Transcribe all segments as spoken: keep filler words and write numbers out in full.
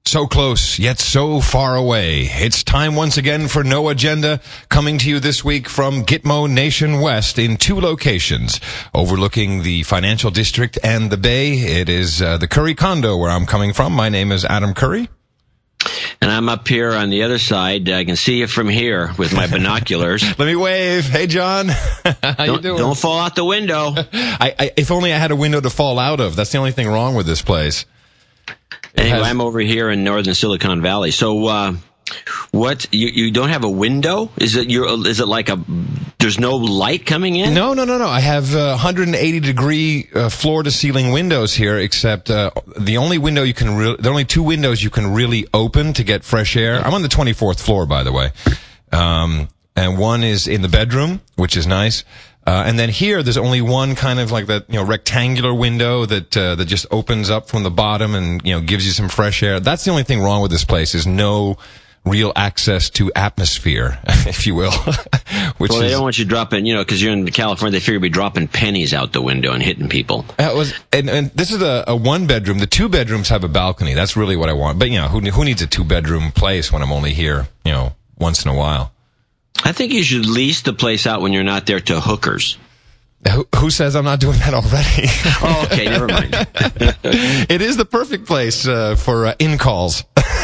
So close, yet so far away. It's time once again for No Agenda, coming to you this week from Gitmo Nation West in two locations, overlooking the financial district and the Bay. It is uh, the Curry Condo where I'm coming from. My name is Adam Curry. And I'm up here on the other side. I can see you from here with my binoculars. Let me wave. Hey, John. How don't, you doing? Don't fall out the window. I, I, if only I had a window to fall out of. That's the only thing wrong with this place. It anyway, has... I'm over here in northern Silicon Valley. So, uh, what, you, you don't have a window? Is it your, is it like a, there's no light coming in? No, no, no, no. I have uh, one hundred eighty degree uh, floor to ceiling windows here, except uh, the only window you can really, there are only two windows you can really open to get fresh air. I'm on the twenty-fourth floor, by the way. Um, and one is in the bedroom, which is nice. Uh, and then here, there's only one kind of like that, you know, rectangular window that, uh, that just opens up from the bottom and, you know, gives you some fresh air. That's the only thing wrong with this place is no real access to atmosphere, if you will. Which well, they is, don't want you dropping, you know, because you're in California, they figure you'd be dropping pennies out the window and hitting people. That was, and, and this is a, a one bedroom. The two bedrooms have a balcony. That's really what I want. But, you know, who, who needs a two bedroom place when I'm only here, you know, once in a while? I think you should lease the place out when you're not there to hookers. Who, who says I'm not doing that already? Oh, okay, never mind. It is the perfect place uh, for uh, in-calls.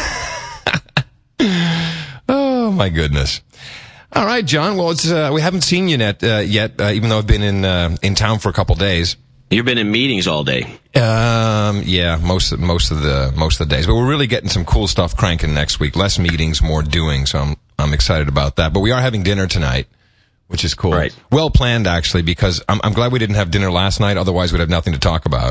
Oh, my goodness. All right, John. Well, it's, uh, we haven't seen you yet, uh, yet uh, even though I've been in uh, in town for a couple days. You've been in meetings all day. Um, yeah, most of, most of the most of the days. But we're really getting some cool stuff cranking next week. Less meetings, more doing. So I'm I'm excited about that. But we are having dinner tonight, which is cool. Right. Well planned, actually, because I'm I'm glad we didn't have dinner last night. Otherwise, we'd have nothing to talk about.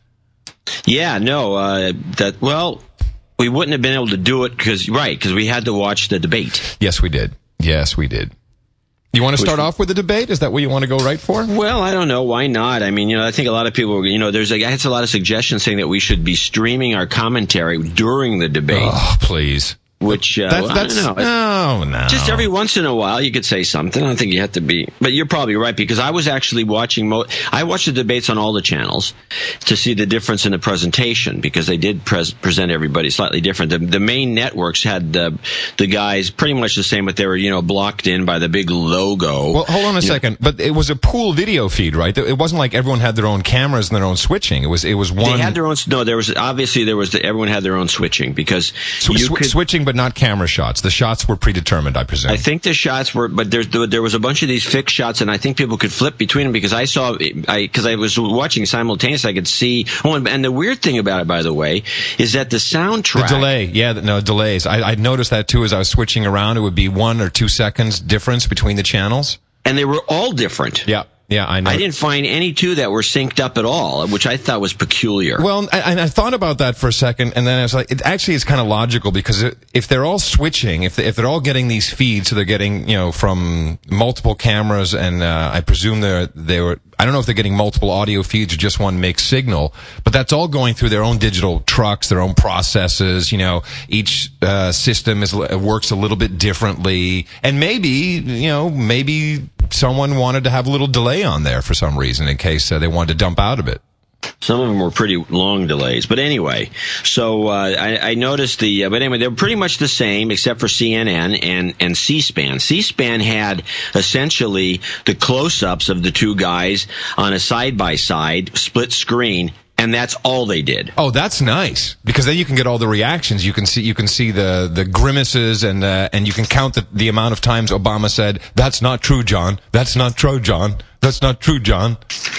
Yeah, no, uh, that well, we wouldn't have been able to do it because right because we had to watch the debate. Yes, we did. Yes, we did. You want to start Which, off with the debate? Is that what you want to go right for? Well, I don't know. Why not? I mean, you know, I think a lot of people, you know, there's a, I had a lot of suggestions saying that we should be streaming our commentary during the debate. Oh, please. Which, uh, that's, well, that's, I don't know. No, no. Just every once in a while you could say something. I don't think you have to be, but you're probably right because I was actually watching, mo- I watched the debates on all the channels to see the difference in the presentation because they did pres- present everybody slightly different. The, the main networks had the, the guys pretty much the same, but they were, you know, blocked in by the big logo. Well, hold on a you second. Know. But it was a pool video feed, right? It wasn't like everyone had their own cameras and their own switching. It was, it was one. They had their own, no, there was, obviously there was, the, everyone had their own switching because Sw- you sw- could, switching, but not camera shots. The shots were predetermined, I presume. I think the shots were, but there's, there was a bunch of these fixed shots, and I think people could flip between them because I saw, I because I was watching simultaneously, I could see. Oh, and, and the weird thing about it, by the way, is that the soundtrack, the delay, yeah, no delays. I, I noticed that too as I was switching around. It would be one or two seconds difference between the channels, and they were all different. Yeah. Yeah, I know. I didn't find any two that were synced up at all, which I thought was peculiar. Well, I, I thought about that for a second, and then I was like, it actually is kind of logical because if they're all switching, if they, if they're all getting these feeds, so they're getting, you know, from multiple cameras, and uh, I presume they're they were. I don't know if they're getting multiple audio feeds or just one mixed signal, but that's all going through their own digital trucks, their own processes. You know, each uh, system is works a little bit differently, and maybe, you know, maybe someone wanted to have a little delay on there for some reason in case uh, they wanted to dump out of it. Some of them were pretty long delays, but anyway. So uh, I, I noticed the, uh, but anyway, they were pretty much the same except for C N N and and C-SPAN. C-SPAN had essentially the close-ups of the two guys on a side-by-side split screen. And that's all they did. Oh, that's nice because then you can get all the reactions. You can see you can see the the grimaces and uh, and you can count the the amount of times Obama said, "That's not true, John. That's not true, John. That's not true, John."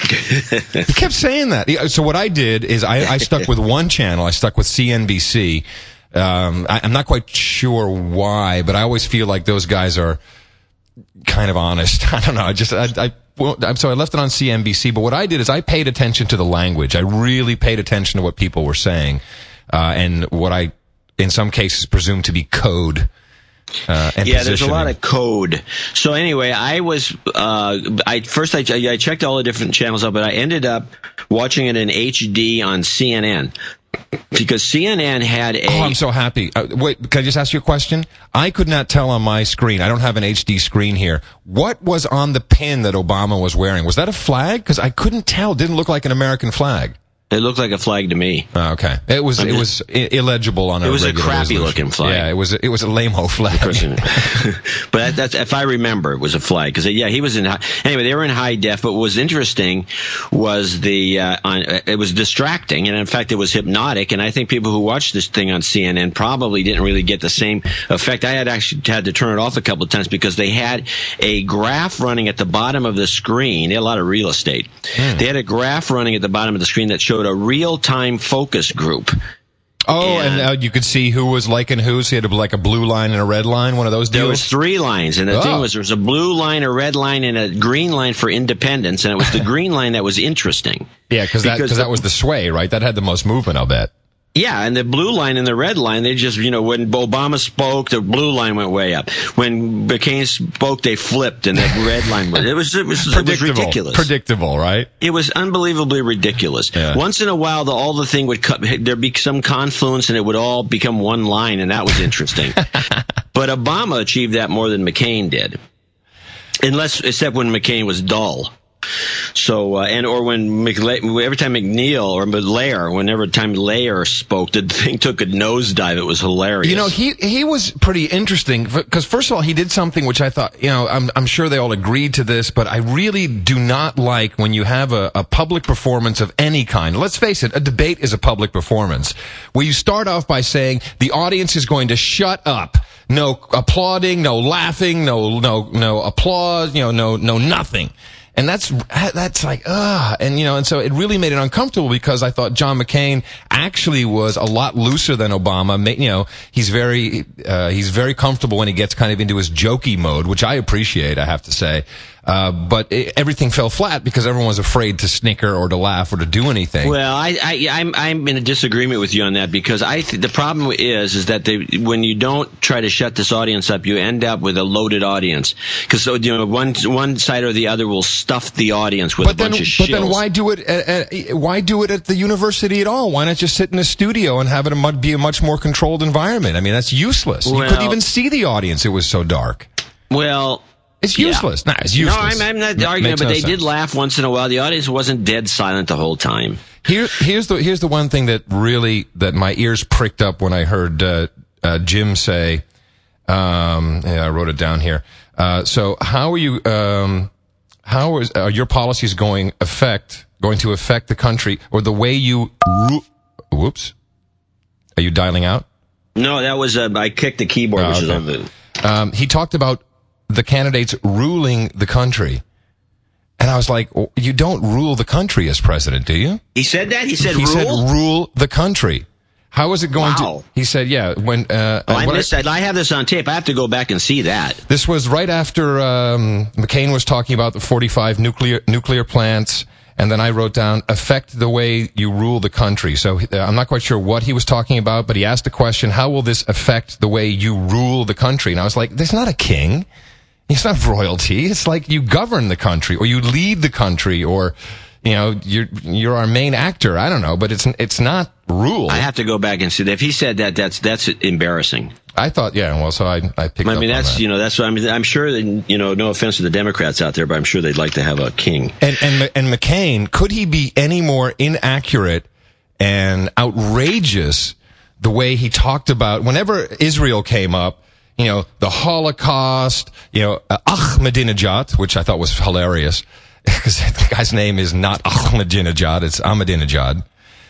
He kept saying that. So what I did is I, I stuck with one channel. I stuck with C N B C. Um, I, I'm not quite sure why, but I always feel like those guys are kind of honest. I don't know. I just I. I Well, I'm sorry, I left it on C N B C, but what I did is I paid attention to the language. I really paid attention to what people were saying, uh, and what I, in some cases, presume to be code. Uh, and yeah, there's a lot of code. So anyway, I was, uh, I, first I, I checked all the different channels out, but I ended up watching it in H D on C N N. Because C N N had a... Oh, I'm so happy. Uh, wait, can I just ask you a question? I could not tell on my screen. I don't have an H D screen here. What was on the pin that Obama was wearing? Was that a flag? Because I couldn't tell. It didn't look like an American flag. It looked like a flag to me. Oh, okay. It was, it was illegible on a It was a regular crappy resolution. looking flag. Yeah, it was, it was a lame-ho flag. But that, that's, if I remember, it was a flag. Cause yeah, he was in high, anyway, they were in high def, but what was interesting was the, uh, on, it was distracting, and in fact it was hypnotic, and I think people who watched this thing on C N N probably didn't really get the same effect. I had actually had to turn it off a couple of times because they had a graph running at the bottom of the screen. They had a lot of real estate. Hmm. They had a graph running at the bottom of the screen that showed a real-time focus group. Oh, and, and uh, you could see who was liking who, so you had a, like a blue line and a red line, one of those deals? There was three lines, and the oh. thing was there was a blue line, a red line, and a green line for independence, and it was the green line that was interesting. Yeah, cause that, because that was the sway, right? That had the most movement, I'll bet. Yeah, and the blue line and the red line, they just, you know, when Obama spoke, the blue line went way up. When McCain spoke, they flipped, and the red line went. It was, it was, it was ridiculous. Predictable, right? It was unbelievably ridiculous. Yeah. Once in a while, the, all the thing would cut, there'd be some confluence, and it would all become one line, and that was interesting. But Obama achieved that more than McCain did. Unless, except when McCain was dull. So, uh, and, or when McLe- every time McNeil or Lair, whenever time Lair spoke, the thing took a nosedive. It was hilarious. You know, he, he was pretty interesting because first of all, he did something which I thought, you know, I'm, I'm sure they all agreed to this, but I really do not like when you have a, a public performance of any kind. Let's face it, a debate is a public performance where you start off by saying the audience is going to shut up. No applauding, no laughing, no, no, no applause, you know, no, no nothing. And that's, that's like, ugh. And, you know, and so it really made it uncomfortable because I thought John McCain actually was a lot looser than Obama. You know, he's very, uh, he's very comfortable when he gets kind of into his jokey mode, which I appreciate, I have to say. Uh, but it, everything fell flat because everyone was afraid to snicker or to laugh or to do anything. Well, I, I, I'm, I'm in a disagreement with you on that because I, th- the problem is, is that they, when you don't try to shut this audience up, you end up with a loaded audience. Cause so, you know, one, one side or the other will stuff the audience with but a then, bunch of but shills. then why do it, at, at, why do it at the university at all? Why not just sit in a studio and have it a much, be a much more controlled environment? I mean, that's useless. Well, you couldn't even see the audience. It was so dark. Well, It's useless. Yeah. Nah, it's useless. No, I'm, I'm not arguing, but no they sense. did laugh once in a while. The audience wasn't dead silent the whole time. Here, here's the here's the one thing that really that my ears pricked up when I heard uh, uh, Jim say. Um, yeah, I wrote it down here. Uh, so how are you? Um, how is are your policies going affect going to affect the country or the way you? Ru- Whoops. Are you dialing out? No, that was uh, I kicked the keyboard, oh, which okay. is on the. Um, he talked about the candidates ruling the country. And I was like, you don't rule the country as president, do you? He said that? He said he rule? He said rule the country. How is it going wow. to... He said, yeah, when... Uh, oh, I missed I, that. I have this on tape. I have to go back and see that. This was right after um, McCain was talking about the forty-five nuclear nuclear plants, and then I wrote down, affect the way you rule the country. So uh, I'm not quite sure what he was talking about, but he asked the question, how will this affect the way you rule the country? And I was like, there's not a king. It's not royalty. It's like you govern the country, or you lead the country, or, you know, you're you're our main actor. I don't know, but it's it's not rule. I have to go back and see that. If he said that, that's that's embarrassing. I thought, yeah. Well, so I I picked. I mean, up that's on that. you know, that's what I'm. I'm sure that, you know, no offense to the Democrats out there, but I'm sure they'd like to have a king. And and and McCain, could he be any more inaccurate and outrageous the way he talked about whenever Israel came up? You know, the Holocaust, you know, uh, Ahmadinejad, which I thought was hilarious, because the guy's name is not Ahmadinejad, it's Ahmadinejad.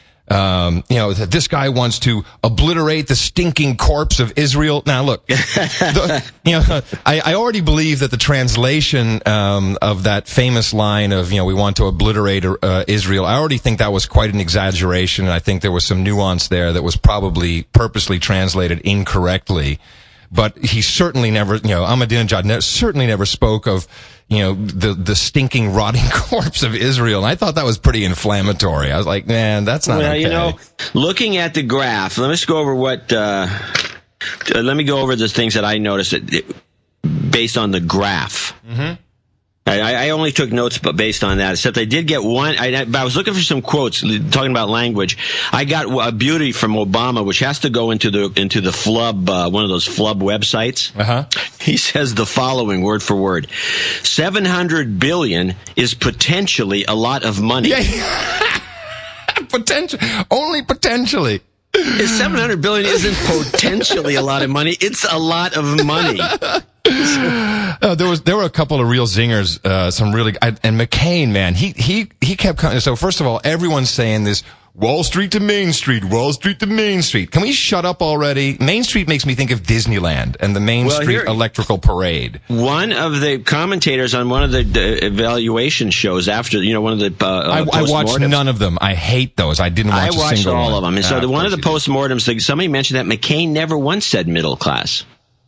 Um, you know, that this guy wants to obliterate the stinking corpse of Israel. Now, look, the, you know, I, I already believe that the translation um, of that famous line of, you know, we want to obliterate uh, Israel, I already think that was quite an exaggeration, and I think there was some nuance there that was probably purposely translated incorrectly. But he certainly never, you know, Ahmadinejad ne- certainly never spoke of, you know, the the stinking, rotting corpse of Israel. And I thought that was pretty inflammatory. I was like, man, that's not well, okay. You know, looking at the graph, let me just go over what, uh, let me go over the things that I noticed that, based on the graph. Mm-hmm. I, I only took notes but based on that, except I did get one. I, I was looking for some quotes talking about language. I got a beauty from Obama, which has to go into the into the flub, uh, one of those flub websites. Uh-huh. He says the following, word for word: seven hundred billion is potentially a lot of money. Yeah. Potential, only potentially. seven hundred billion isn't potentially a lot of money. It's a lot of money. Uh, there was there were a couple of real zingers, uh, some really, I, and McCain, man, he he he kept coming. So first of all, everyone's saying this Wall Street to Main Street, Wall Street to Main Street. Can we shut up already? Main Street makes me think of Disneyland and the Main well, Street here, Electrical Parade. One of the commentators on one of the, the evaluation shows after, you know, one of the uh, I, I watched none of them. I hate those. I didn't watch I a watched single all one. of them. And so ah, the, of one of the did. postmortems, somebody mentioned that McCain never once said middle class.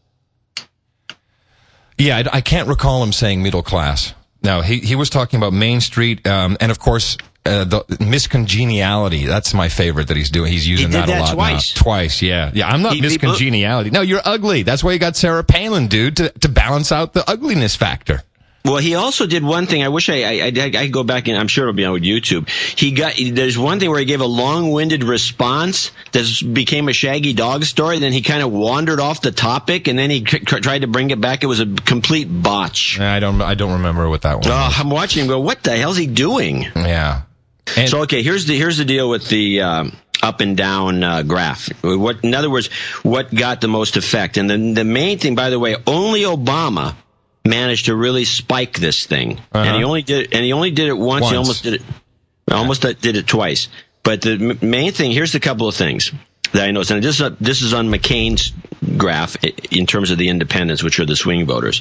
Yeah, I, I can't recall him saying middle class. No, he he was talking about Main Street, um, and of course, uh, the miscongeniality. That's my favorite that he's doing. He's using he did that a that lot twice. now. Twice, yeah. Yeah, I'm not he, miscongeniality. No, you're ugly. That's why you got Sarah Palin, dude, to, to balance out the ugliness factor. Well, he also did one thing. I wish I, I, I, I could go back and I'm sure it'll be on YouTube. He got, there's one thing where he gave a long-winded response that became a Shaggy Dog story. Then he kind of wandered off the topic and then he c- tried to bring it back. It was a complete botch. I don't, I don't remember what that one Oh, was. I'm watching him go, what the hell's he doing? Yeah. And so, okay, here's the, here's the deal with the, um, up and down uh, graph. What, in other words, what got the most effect? And then the main thing, by the way, only Obama managed to really spike this thing, uh-huh. and he only did, and he only did it once. once. He almost did it, almost did it twice. But the m- main thing here's a couple of things that I noticed, and this is a, this is on McCain's graph in terms of the independents, which are the swing voters.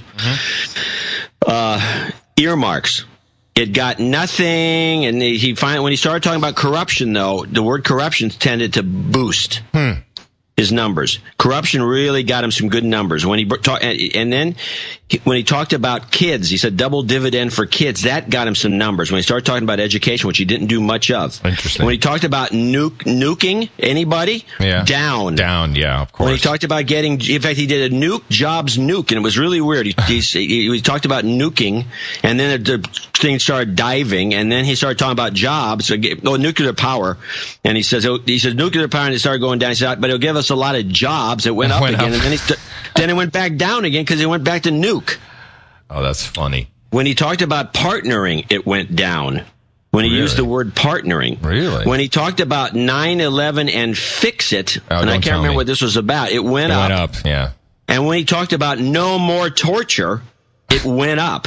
Uh-huh. Uh, earmarks. It got nothing, and he finally, when he started talking about corruption, though, the word corruption tended to boost. Hmm. His numbers. Corruption really got him some good numbers. When he talked, and then when he talked about kids, he said double dividend for kids. That got him some numbers. When he started talking about education, which he didn't do much of. Interesting. When he talked about nuke, nuking anybody, yeah. down. Down, yeah, of course. When he talked about getting, in fact, he did a nuke, jobs nuke, and it was really weird. He, he, he talked about nuking, and then the thing started diving, and then he started talking about jobs, oh, nuclear power, and he says, he says nuclear power, and it started going down. He said, but it'll give us a lot of jobs. It went up went again, up. and then, he st- then it went back down again because it went back to nuke. Oh, that's funny. When he talked about partnering, it went down. When he really? used the word partnering. Really? When he talked about nine eleven and fix it, oh, and I can't remember me. what this was about, it went it up. It went up, yeah. And when he talked about no more torture, it went up.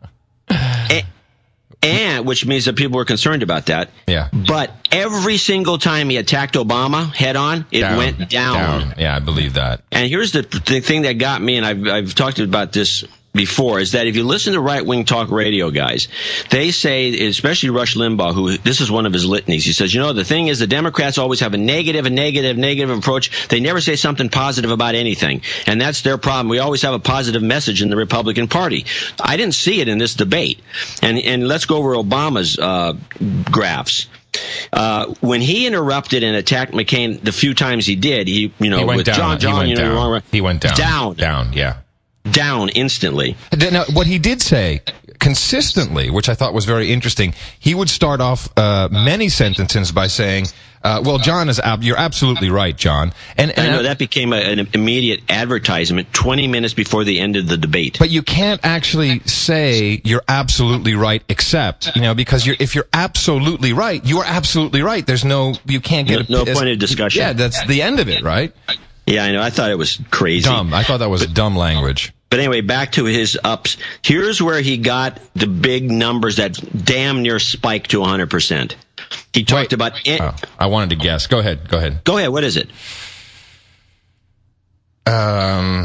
and, and which means that people were concerned about that. Yeah. But every single time he attacked Obama head on, it down, went down. down. Yeah, I believe that. And here's the, the thing that got me, and I've, I've talked about this before, is that if you listen to right-wing talk radio guys, they say, especially Rush Limbaugh, who this is one of his litanies, he says, you know, the thing is the Democrats always have a negative, a negative, negative approach. They never say something positive about anything. And that's their problem. We always have a positive message in the Republican Party. I didn't see it in this debate. And, and let's go over Obama's uh, graphs. Uh, when he interrupted and attacked McCain the few times he did, he, you know, he went with down. John, John, he you went know, down. wrong, He went down. Down. Down, yeah. Down instantly. Now, what he did say consistently, which I thought was very interesting, he would start off uh, many sentences by saying, uh, well, John is ab- you're absolutely right, John. And, and I know that became a, an immediate advertisement twenty minutes before the end of the debate. But you can't actually say you're absolutely right, except, you know, because you're, if you're absolutely right, you are absolutely right. There's no, you can't get no, a, no point of discussion. Yeah, that's the end of it, right? Yeah, I know. I thought it was crazy. Dumb. I thought that was but, dumb language. But anyway, back to his ups. Here's where he got the big numbers that damn near spiked to one hundred percent. He talked Wait. about... En- oh, I wanted to guess. Go ahead. Go ahead. Go ahead. What is it? Um...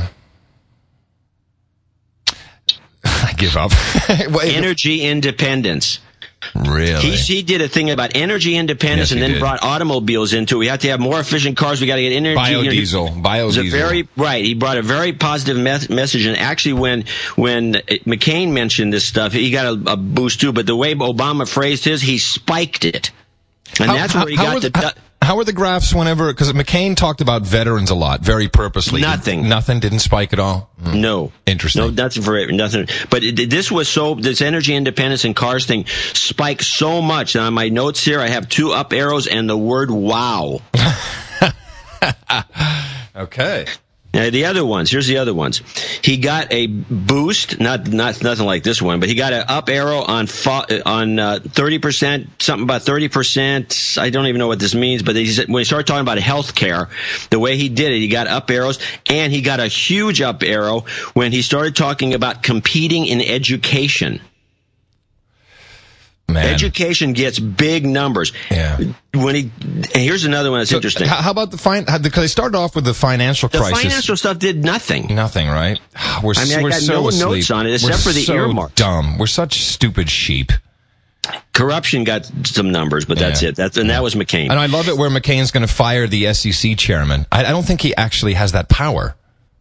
I give up. Energy independence. Really? He, he did a thing about energy independence, yes, and then did. brought automobiles into it. We have to have more efficient cars. We got to get energy. Biodiesel. You know, Biodiesel. A very, right. He brought a very positive me- message. And actually, when when McCain mentioned this stuff, he got a, a boost too. But the way Obama phrased his, he spiked it. And how, that's how, where he how got the... the... How, How are the graphs whenever, because McCain talked about veterans a lot, very purposely. Nothing. Nothing didn't spike at all? Mm. No. Interesting. No, nothing for nothing. But it, this was so, this energy independence and cars thing spiked so much. And on my notes here, I have two up arrows and the word wow. Okay. Now, the other ones, here's the other ones. He got a boost, not not nothing like this one, but he got an up arrow on fo- on uh, thirty percent, something about thirty percent. I don't even know what this means, but he said, when he started talking about health care, the way he did it, he got up arrows, and he got a huge up arrow when he started talking about competing in education. Man. Education gets big numbers. Yeah. When he, and here's another one that's so interesting. How about the fin- Because they started off with the financial the crisis. The financial stuff did nothing. Nothing, right? We're, I mean, I we're got so no asleep. notes on it except we're for the so earmark. Dumb. We're such stupid sheep. Corruption got some numbers, but that's yeah. it. That's and that was McCain. And I love it where McCain's going to fire the S E C chairman. I, I don't think he actually has that power.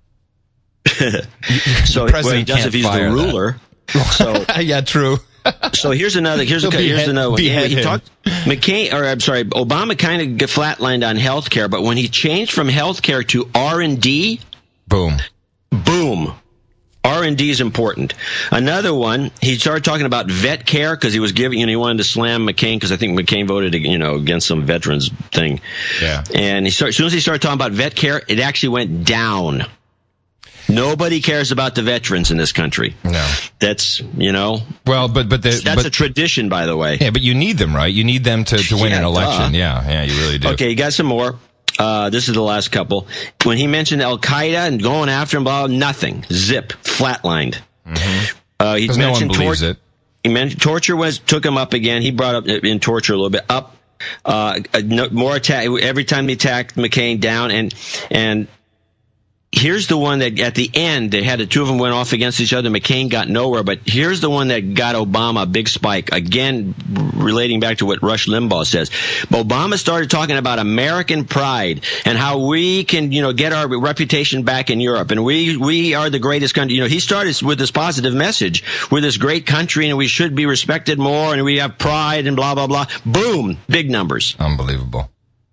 So well, he does if he's the ruler. So yeah, true. So here's another. Here's, a, here's head, another one. Yeah, he him. talked McCain, or I'm sorry, Obama kind of flatlined on health care, but when he changed from health care to R and D, boom, boom. R and D is important. Another one, he started talking about vet care because he was giving, you know, he wanted to slam McCain because I think McCain voted, you know, against some veterans thing. Yeah. And he started, as soon as he started talking about vet care, it actually went down. Nobody cares about the veterans in this country. No. That's, you know. Well, but, but the, that's but, a tradition, by the way. Yeah, but you need them, right? You need them to, to win yeah, an election. duh. Yeah, yeah, you really do. Okay, you got some more. Uh, this is the last couple. When he mentioned Al Qaeda and going after him, blah, nothing. Zip. Flatlined. Mm-hmm. Uh, he Because no one believes tor- it. He mentioned torture was, took him up again. He brought up in torture a little bit. Up. Uh, no, more attack. Every time he attacked McCain, down. And, and, here's the one that at the end, they had the two of them went off against each other. McCain got nowhere, but here's the one that got Obama a big spike. Again, relating back to what Rush Limbaugh says. Obama started talking about American pride and how we can, you know, get our reputation back in Europe. And we, we are the greatest country. You know, he started with this positive message. We're this great country and we should be respected more and we have pride and blah, blah, blah. Boom. Big numbers. Unbelievable.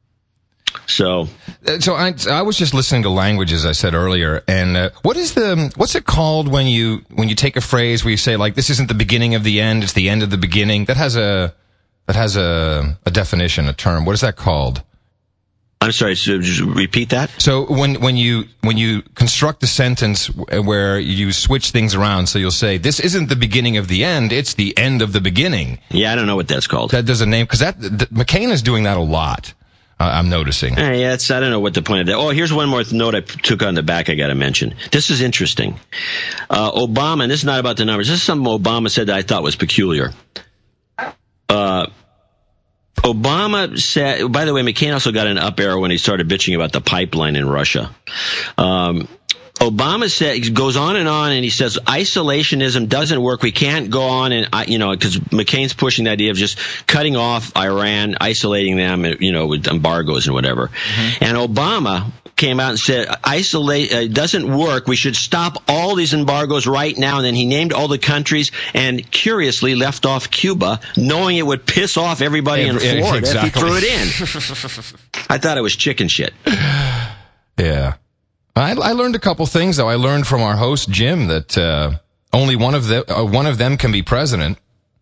So, so I, I was just listening to language, as I said earlier, and uh, what is the what's it called when you when you take a phrase where you say like this isn't the beginning of the end, it's the end of the beginning? That has a that has a a definition, a term. What is that called? I'm sorry. So just repeat that. So when when you when you construct a sentence where you switch things around, so you'll say this isn't the beginning of the end, it's the end of the beginning. Yeah, I don't know what that's called. That does a name because that the, McCain is doing that a lot. Uh, I'm noticing. Uh, yeah, it's, I don't know what the point of that. Oh, here's one more note I took on the back I got to mention. This is interesting. Uh, Obama, and this is not about the numbers. This is something Obama said that I thought was peculiar. Uh, Obama said, by the way, McCain also got an up arrow when he started bitching about the pipeline in Russia. Um, Obama said, he goes on and on, and he says isolationism doesn't work. We can't go on and, you know, because McCain's pushing the idea of just cutting off Iran, isolating them, you know, with embargoes and whatever. Mm-hmm. And Obama came out and said, isolate, uh, doesn't work. We should stop all these embargoes right now. And then he named all the countries and curiously left off Cuba, knowing it would piss off everybody Every, in Florida exactly. if he threw it in. I thought it was chicken shit. Yeah. I, I learned a couple things, though. I learned from our host, Jim, that uh, only one of, the, uh, one of them can be president.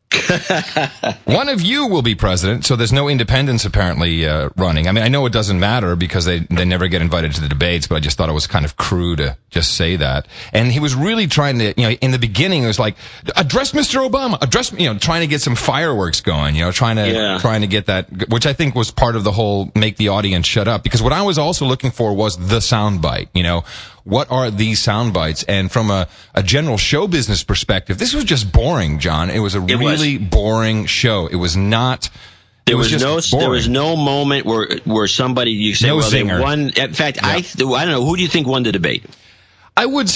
One of you will be president, so there's no independents apparently uh, running. I mean, I know it doesn't matter because they, they never get invited to the debates, but I just thought it was kind of crude to just say that. And he was really trying to, you know, in the beginning, it was like, address Mister Obama, address, you know, trying to get some fireworks going, you know, trying to, yeah. trying to get that, which I think was part of the whole make the audience shut up. Because what I was also looking for was the soundbite, you know. What are these sound bites? And from a, a general show business perspective, this was just boring, John. It was a it really was. boring show. It was not. There it was, was no. boring. There was no moment where where somebody you say, no well, zinger. they won. In fact, yeah. I I don't know. Who do you think won the debate? I would.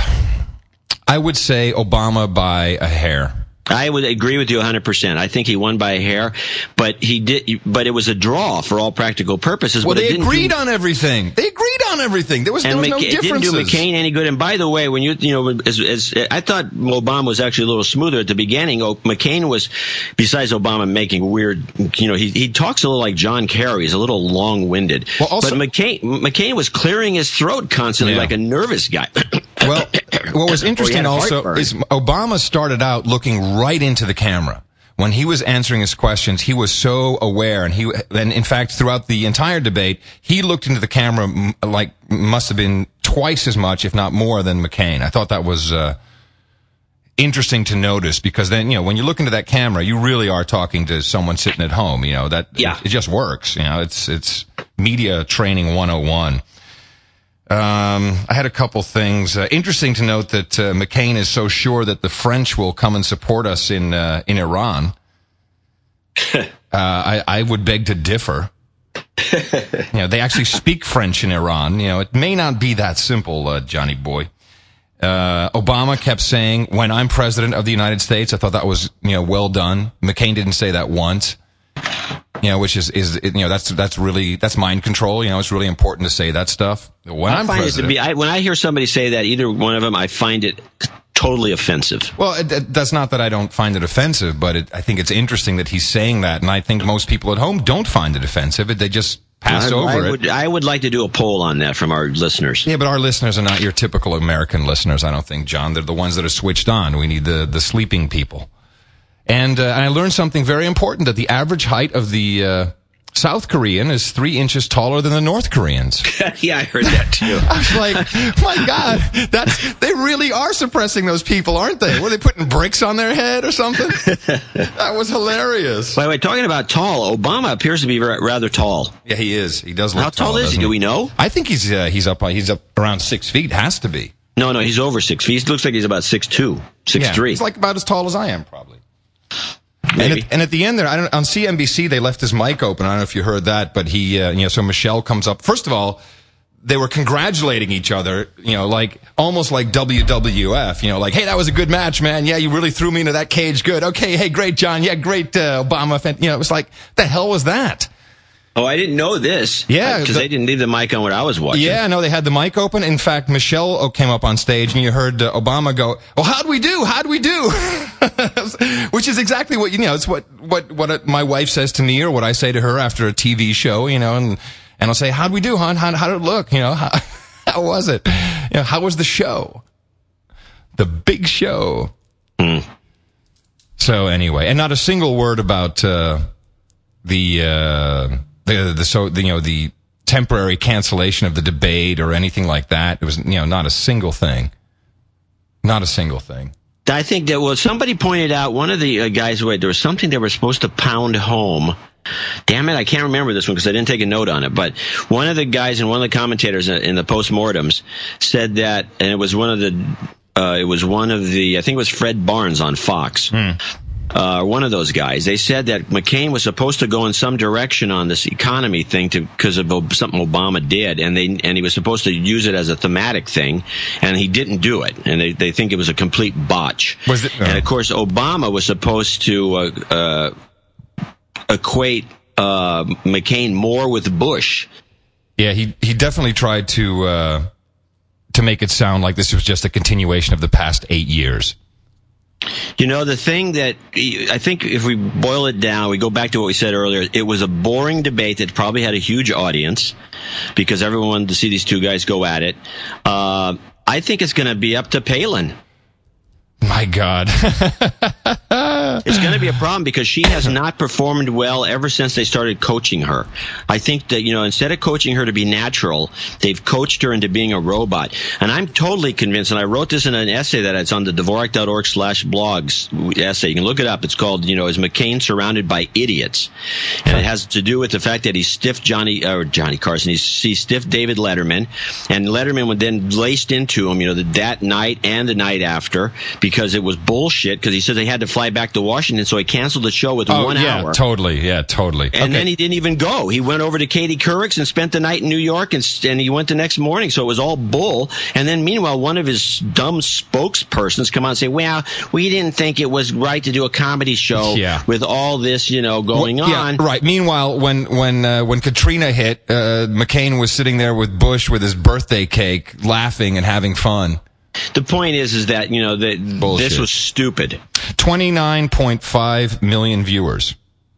I would say Obama by a hair. I would agree with you one hundred percent. I think he won by a hair, but he did. But it was a draw for all practical purposes. Well, but they it didn't agreed do, on everything. They agreed on everything. There was, there was McC- no differences. It didn't do McCain any good. And by the way, when you you know, as, as I thought Obama was actually a little smoother at the beginning. Oh, McCain was, besides Obama making weird, you know, he he talks a little like John Kerry. He's a little long-winded. Well, also, but McCain McCain was clearing his throat constantly yeah. like a nervous guy. Well, what was interesting also is Obama started out looking right into the camera. when he was answering his questions, he was so aware, and he, and in fact, throughout the entire debate, he looked into the camera m- like must have been twice as much, if not more, than McCain. I thought that was uh, interesting to notice, because then, you know, when you look into that camera, you really are talking to someone sitting at home. You know, that yeah. it, it just works. You know, it's it's media training one oh one. Um, I had a couple things. Uh, interesting to note that uh, McCain is so sure that the French will come and support us in uh, in Iran. uh, I, I would beg to differ. You know, they actually speak French in Iran. You know, it may not be that simple, uh, Johnny boy. Uh, Obama kept saying, "When I'm president of the United States," I thought that was, you know, well done. McCain didn't say that once. You know, which is, is, you know, that's, that's really, that's mind control. You know, it's really important to say that stuff. When I I'm find president. It to be, I, when I hear somebody say that, either one of them, I find it totally offensive. Well, it, it, that's not that I don't find it offensive, but it, I think it's interesting that he's saying that, and I think most people at home don't find it offensive. It, they just pass I, over I would, it. I would like to do a poll on that from our listeners. Yeah, but our listeners are not your typical American listeners, I don't think, John. They're the ones that are switched on. We need the, the sleeping people. And, uh, and I learned something very important, that the average height of the, uh, South Korean is three inches taller than the North Koreans. Yeah, I heard that too. I was like, my God, that's, they really are suppressing those people, aren't they? Were they putting bricks on their head or something? That was hilarious. By the way, talking about tall, Obama appears to be ra- rather tall. Yeah, he is. He does look How tall, tall is he? he? Do we know? I think he's, uh, he's up, he's up around six feet. Has to be. No, no, he's over six feet. He looks like he's about six two, six yeah, three. He's like about as tall as I am, probably. Maybe. And at, and at the end there, I don't, on C N B C, they left his mic open. I don't know if you heard that, but he, uh, you know, so Michelle comes up. First of all, they were congratulating each other, you know, like, almost like W W F, you know, like, hey, that was a good match, man. Yeah, you really threw me into that cage. Good. Okay. Hey, great, John. Yeah, great, uh, Obama. You know, it was like, the hell was that? Oh, I didn't know this. Yeah. Because the, they didn't leave the mic on when I was watching. Yeah, no, they had the mic open. In fact, Michelle came up on stage and you heard uh, Obama go, well, how'd we do? How'd we do? Which is exactly what, you know, it's what, what, what uh, my wife says to me, or what I say to her after a T V show, you know, and, and I'll say, how'd we do, hon? How, how did it look? You know, how, how was it? You know, how was the show? The big show. Mm. So anyway, and not a single word about, uh, the, uh, The, the so the, you know the temporary cancellation of the debate or anything like that. It was, you know, not a single thing, not a single thing. I think that, well, somebody pointed out, one of the uh, guys, wait, there was something they were supposed to pound home. Damn it, I can't remember this one because I didn't take a note on it. But one of the guys and one of the commentators in the postmortems said that, and it was one of the, uh, it was one of the, I think it was Fred Barnes on Fox. Hmm. Uh, one of those guys. They said that McCain was supposed to go in some direction on this economy thing to, because of something Obama did, and they and he was supposed to use it as a thematic thing, and he didn't do it, and they they think it was a complete botch. Was it, uh, and of course, Obama was supposed to uh, uh, equate uh, McCain more with Bush. Yeah, he he definitely tried to uh, to make it sound like this was just a continuation of the past eight years. You know, the thing that I think if we boil it down, we go back to what we said earlier, it was a boring debate that probably had a huge audience because everyone wanted to see these two guys go at it. Uh, I think it's going to be up to Palin. My God. It's going to be a problem because she has not performed well ever since they started coaching her. I think that, you know, instead of coaching her to be natural, they've coached her into being a robot. And I'm totally convinced, and I wrote this in an essay that it's on the Dvorak.org slash blogs essay. You can look it up. It's called, you know, Is McCain Surrounded by Idiots? And it has to do with the fact that he stiffed Johnny, or Johnny Carson, he's, he stiffed David Letterman, and Letterman would then laced into him, you know, the, that night and the night after, because it was bullshit, because he said they had to fly back to Washington, so he canceled the show with oh, one yeah, hour. Totally, yeah, totally. And okay. then he didn't even go. He went over to Katie Couric's and spent the night in New York, and, and he went the next morning, so it was all bull. And then meanwhile, one of his dumb spokespersons come out and say, well, we didn't think it was right to do a comedy show yeah. with all this, you know, going well, yeah, on. Right. Meanwhile, when when uh, when Katrina hit, uh, McCain was sitting there with Bush with his birthday cake, laughing and having fun. The point is, is that, you know, that this was stupid. twenty-nine point five million viewers.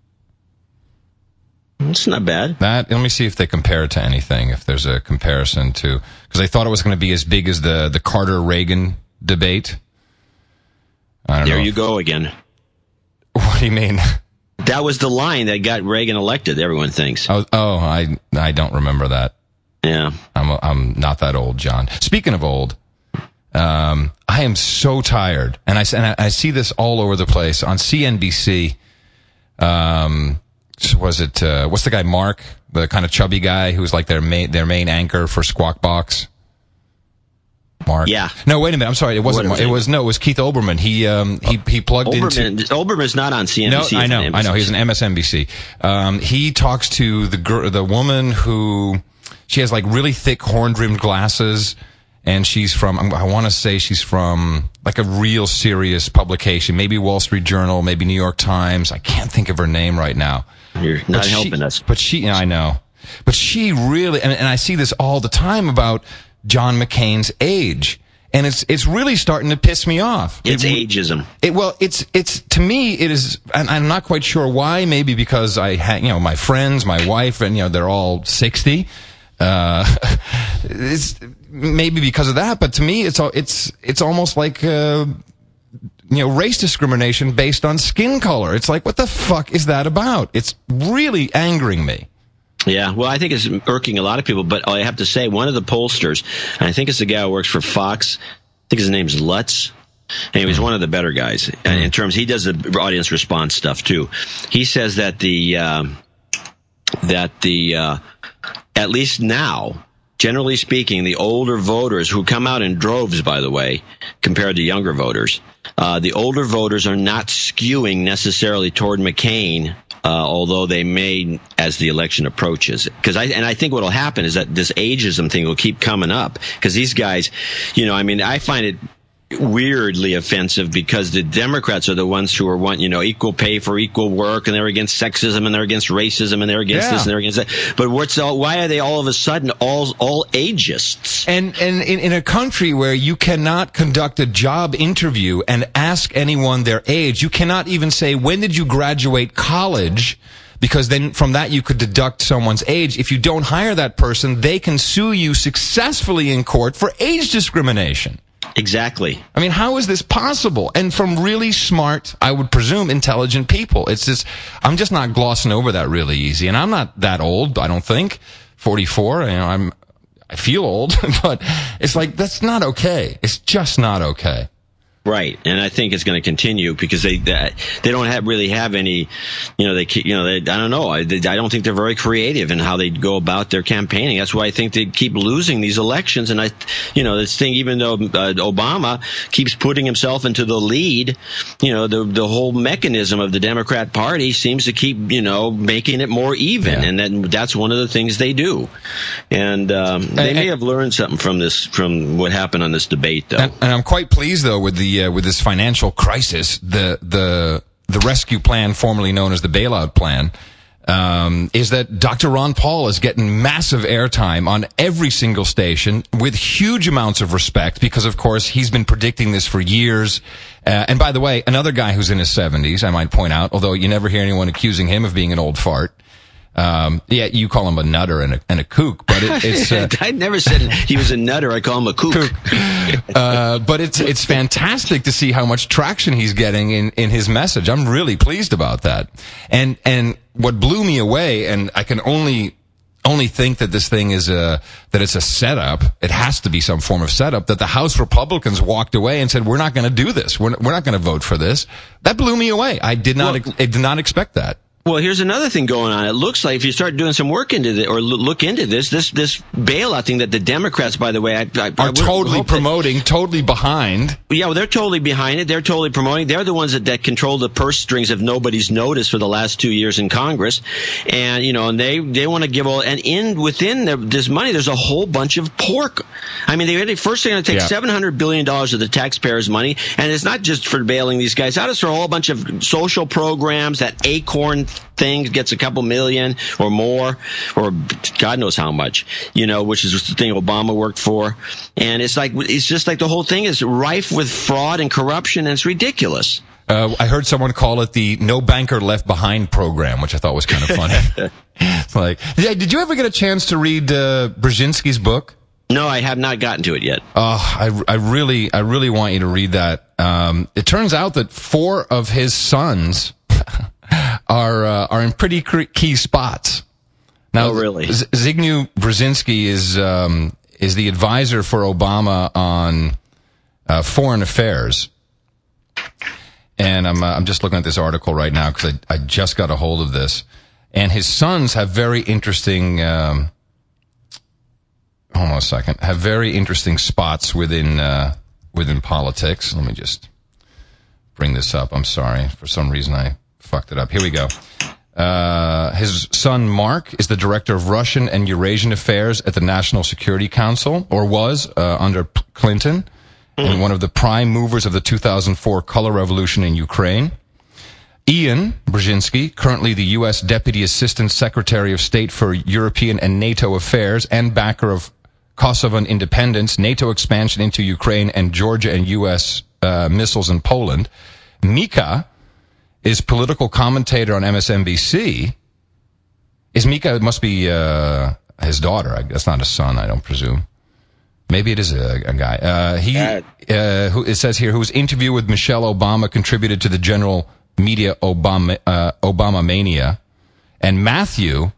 It's not bad. That, let me see if they compare it to anything, if there's a comparison to, because they thought it was going to be as big as the, the Carter-Reagan debate. I don't there know. you go again. What do you mean? That was the line that got Reagan elected, everyone thinks. Oh, oh I I don't remember that. Yeah. I'm I'm not that old, John. Speaking of old, um, I am so tired, and I and I, I see this all over the place on C N B C. Um, was it uh, what's the guy Mark, the kind of chubby guy who's like their main their main anchor for Squawk Box? Mark. Yeah. No, wait a minute. I'm sorry. It wasn't. Mark. It was no. It was Keith Olbermann. He um he he plugged Oberman, into. Olbermann's not on C N B C. No, I know. I know. He's an M S N B C. Um, he talks to the girl, the woman who she has like really thick horn-rimmed glasses, and she's from. I want to say she's from like a real serious publication, maybe Wall Street Journal, maybe New York Times. I can't think of her name right now. You're not but helping she, us. But she, I know. But she really, and, and I see this all the time about John McCain's age, and it's it's really starting to piss me off. It's it, ageism. It, well, it's it's to me it is, and I'm not quite sure why. Maybe because I ha you know my friends, my wife, and you know they're all sixty. Uh, it's maybe because of that, but to me it's it's it's almost like uh, you know race discrimination based on skin color. It's like, what the fuck is that about? It's really angering me. Yeah, well, I think it's irking a lot of people, but I have to say, one of the pollsters, and I think it's the guy who works for Fox, I think his name's Lutz, and he's one of the better guys in terms, he does the audience response stuff too. He says that the, uh, that the, uh, at least now, generally speaking, the older voters who come out in droves, by the way, compared to younger voters, uh, the older voters are not skewing necessarily toward McCain, uh, although they may as the election approaches. Because I and I think what will happen is that this ageism thing will keep coming up. Because these guys, you know, I mean, I find it weirdly offensive because the Democrats are the ones who are want you know equal pay for equal work, and they're against sexism, and they're against racism, and they're against yeah. this, and they're against that. But what's all, why are they all of a sudden all all ageists? And and in, in a country where you cannot conduct a job interview and ask anyone their age, you cannot even say, when did you graduate college? Because then from that you could deduct someone's age. If you don't hire that person, they can sue you successfully in court for age discrimination. Exactly. I mean, how is this possible? And from really smart, I would presume, intelligent people. It's just, I'm just not glossing over that really easy. And I'm not that old, I don't think. forty-four, you know, I'm, I feel old, but it's like, that's not okay. It's just not okay. Right, and I think it's going to continue because they they don't have really have any, you know, they you know they, I don't know I, they, I don't think they're very creative in how they go about their campaigning. That's why I think they keep losing these elections. And I, you know, this thing, even though uh, Obama keeps putting himself into the lead, you know, the the whole mechanism of the Democrat Party seems to keep you know making it more even, yeah. and then that's one of the things they do. And um, they and, may have learned something from this from what happened on this debate, though. And, and I'm quite pleased though with the. Uh, with this financial crisis, the the the rescue plan, formerly known as the bailout plan, um, is that Doctor Ron Paul is getting massive airtime on every single station with huge amounts of respect because, of course, he's been predicting this for years. Uh, and by the way, another guy who's in his seventies, I might point out, although you never hear anyone accusing him of being an old fart. Um, yeah, you call him a nutter and a, and a kook, but it, it's, uh, I never said he was a nutter. I call him a kook. kook. Uh, but it's, it's fantastic to see how much traction he's getting in, in his message. I'm really pleased about that. And, and what blew me away, and I can only, only think that this thing is a, that it's a setup. It has to be some form of setup, that the House Republicans walked away and said, we're not going to do this. We're, we're not going to vote for this. That blew me away. I did not, well, I did not expect that. Well, here's another thing going on. It looks like if you start doing some work into this, or look into this, this this bailout thing that the Democrats, by the way, I, I, are I totally promoting, that, totally behind. Yeah, well, they're totally behind it. They're totally promoting. They're the ones that, that control the purse strings if nobody's noticed for the last two years in Congress, and you know, and they they want to give all. And in within the, this money, there's a whole bunch of pork. I mean, they first they're going to take yeah. seven hundred billion dollars of the taxpayers' money, and it's not just for bailing these guys out. It's for a whole bunch of social programs. That Acorn thing gets a couple million or more, or God knows how much, you know, which is the thing Obama worked for. And it's like, it's just like the whole thing is rife with fraud and corruption, and it's ridiculous. Uh, I heard someone call it the No Banker Left Behind program, which I thought was kind of funny. It's like, did you ever get a chance to read uh, Brzezinski's book? No, I have not gotten to it yet. Oh, I, I really, I really want you to read that. Um, it turns out that four of his sons, are uh, are in pretty key spots. Now, oh, really? Z- Zbigniew Brzezinski is um, is the advisor for Obama on uh, foreign affairs, and I'm uh, I'm just looking at this article right now because I I just got a hold of this, and his sons have very interesting. Um, hold on a second. Have very interesting spots within uh, within politics. Let me just bring this up. I'm sorry. For some reason, I fucked it up. Here we go. Uh, his son, Mark, is the director of Russian and Eurasian affairs at the National Security Council, or was, uh, under P- Clinton, mm. and one of the prime movers of the two thousand four color revolution in Ukraine. Ian Brzezinski, currently the U S Deputy Assistant Secretary of State for European and NATO Affairs and backer of Kosovan independence, NATO expansion into Ukraine, and Georgia and U S uh, missiles in Poland. Mika is political commentator on M S N B C. Is Mika, it must be uh, his daughter. I guess not his son, I don't presume. Maybe it is a, a guy. Uh, he, uh, who, it says here, whose interview with Michelle Obama contributed to the general media Obama, uh, Obama mania. And Matthew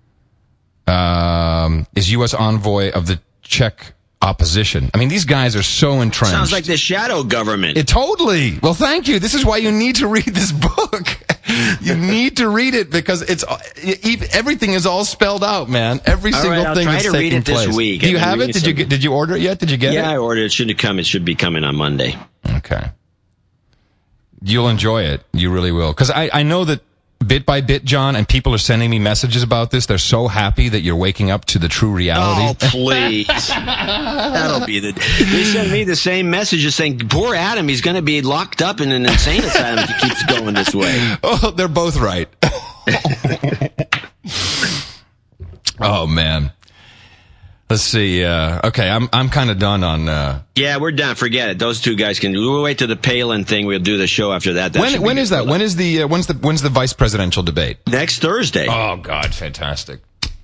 um, is U S envoy of the Czech opposition. I mean, these guys are so entrenched. Sounds like the shadow government. It totally. Well, thank you. This is why you need to read this book. You need to read it because it's everything is all spelled out, man. Every all single right, thing that's taking read it place. This week. Do you have it? Did you get, did you order it yet? Did you get yeah, it? Yeah, I ordered it. It should have come. It should be coming on Monday. Okay. You'll enjoy it. You really will. Because I, I know that bit by bit, John, and people are sending me messages about this. They're so happy that you're waking up to the true reality. Oh, please. That'll be the... They send me the same messages saying, poor Adam, he's going to be locked up in an insane asylum if he keeps going this way. Oh, they're both right. Oh, man. Let's see. Uh, okay, I'm I'm kind of done on. Uh, yeah, we're done. Forget it. Those two guys can. We'll wait to the Palin thing. We'll do the show after that. that when when is that? When is the uh, when's the when's the vice presidential debate? Next Thursday. Oh God, fantastic!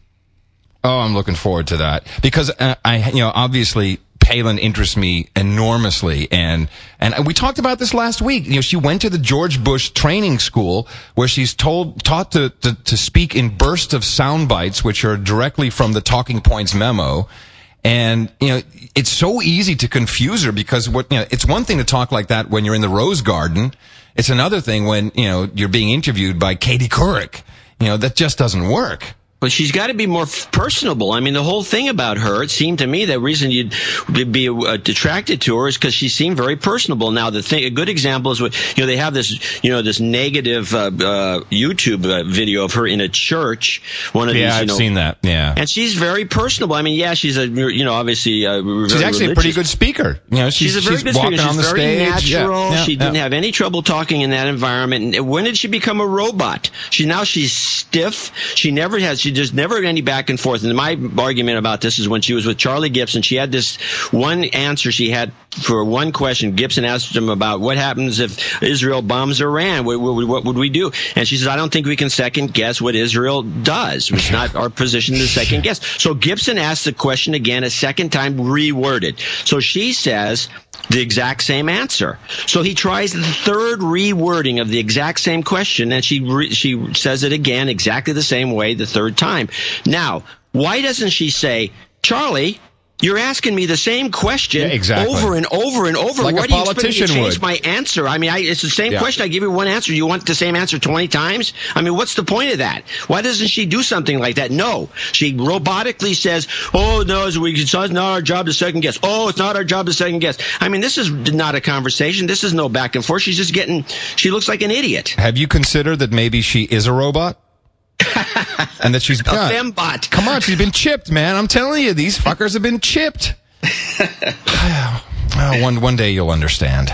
Oh, I'm looking forward to that because uh, I you know obviously Palin interests me enormously, and and we talked about this last week. You know, she went to the George Bush training school where she's told taught to to, to speak in bursts of sound bites, which are directly from the Talking Points memo. And you know, it's so easy to confuse her because what you know, it's one thing to talk like that when you're in the Rose Garden. It's another thing when you know you're being interviewed by Katie Couric. You know, that just doesn't work. But she's got to be more personable. I mean, the whole thing about her, it seemed to me the reason you'd be uh, attracted to her is because she seemed very personable. Now, the thing, a good example is what, you know, they have this, you know, this negative uh, uh, YouTube uh, video of her in a church. One of yeah, these, you I've know, seen that. Yeah, and she's very personable. I mean, yeah, she's a, you know, obviously uh, very she's actually religious. a pretty good speaker. You know, she's, she's a very she's good walking speaker. on She's the very stage. natural. Yeah, yeah, she didn't yeah. have any trouble talking in that environment. And when did she become a robot? She now she's stiff. She never has. She just never had any back and forth. And my argument about this is when she was with Charlie Gibson, she had this one answer she had for one question. Gibson asked him about what happens if Israel bombs Iran. What, what, what would we do? And she says, I don't think we can second guess what Israel does. It's not our position to second guess. So Gibson asked the question again, a second time, reworded. So she says the exact same answer. So he tries the third rewording of the exact same question, and she re- she says it again exactly the same way the third time. Now, why doesn't she say, Charlie, you're asking me the same question yeah, exactly. over and over and over. Like Why a do you expect me to politician change would. my answer? I mean, I, it's the same yeah. question. I give you one answer. You want the same answer twenty times? I mean, what's the point of that? Why doesn't she do something like that? No. She robotically says, oh, no, it's not our job to second guess. Oh, it's not our job to second guess. I mean, this is not a conversation. This is no back and forth. She's just getting, she looks like an idiot. Have you considered that maybe she is a robot? And that she's a God, fembot. Come on, she's been chipped, man. I'm telling you, these fuckers have been chipped. Oh, one one day you'll understand.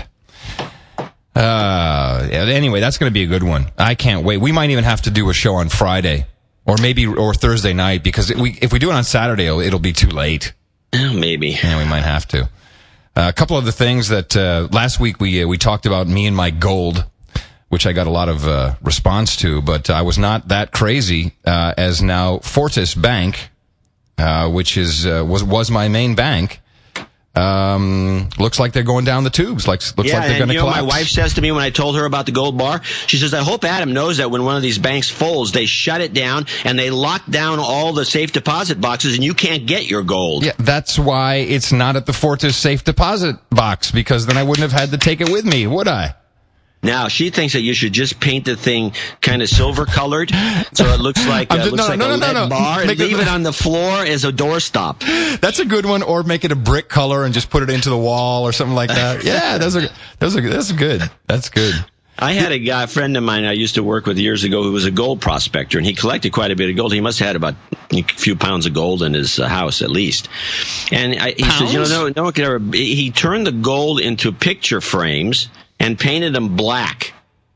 Uh, anyway, that's going to be a good one. I can't wait. We might even have to do a show on Friday, or maybe or Thursday night, because if we if we do it on Saturday, it'll, it'll be too late. Maybe. Yeah, we might have to. Uh, a couple of the things that uh, last week we uh, we talked about me and my gold, which I got a lot of uh, response to, but I was not that crazy uh, as now Fortis Bank, uh, which is uh, was was my main bank, Um, looks like they're going down the tubes. Like looks yeah, like they're going to you know, collapse. My wife says to me when I told her about the gold bar, she says, "I hope Adam knows that when one of these banks folds, they shut it down and they lock down all the safe deposit boxes, and you can't get your gold." Yeah, that's why it's not at the Fortis safe deposit box, because then I wouldn't have had to take it with me, would I? Now, she thinks that you should just paint the thing kind of silver colored, so it looks like, uh, just, looks no, like no, a no, no, lead no. bar, and Make leave it, it on the floor as a doorstop. That's a good one, or make it a brick color and just put it into the wall or something like that. Yeah, those are, those are, that's good. That's good. I had a guy, a friend of mine I used to work with years ago, who was a gold prospector, and he collected quite a bit of gold. He must have had about a few pounds of gold in his uh, house, at least. And I, he Pounds? says, you know, no, no one could ever, he turned the gold into picture frames and painted them black.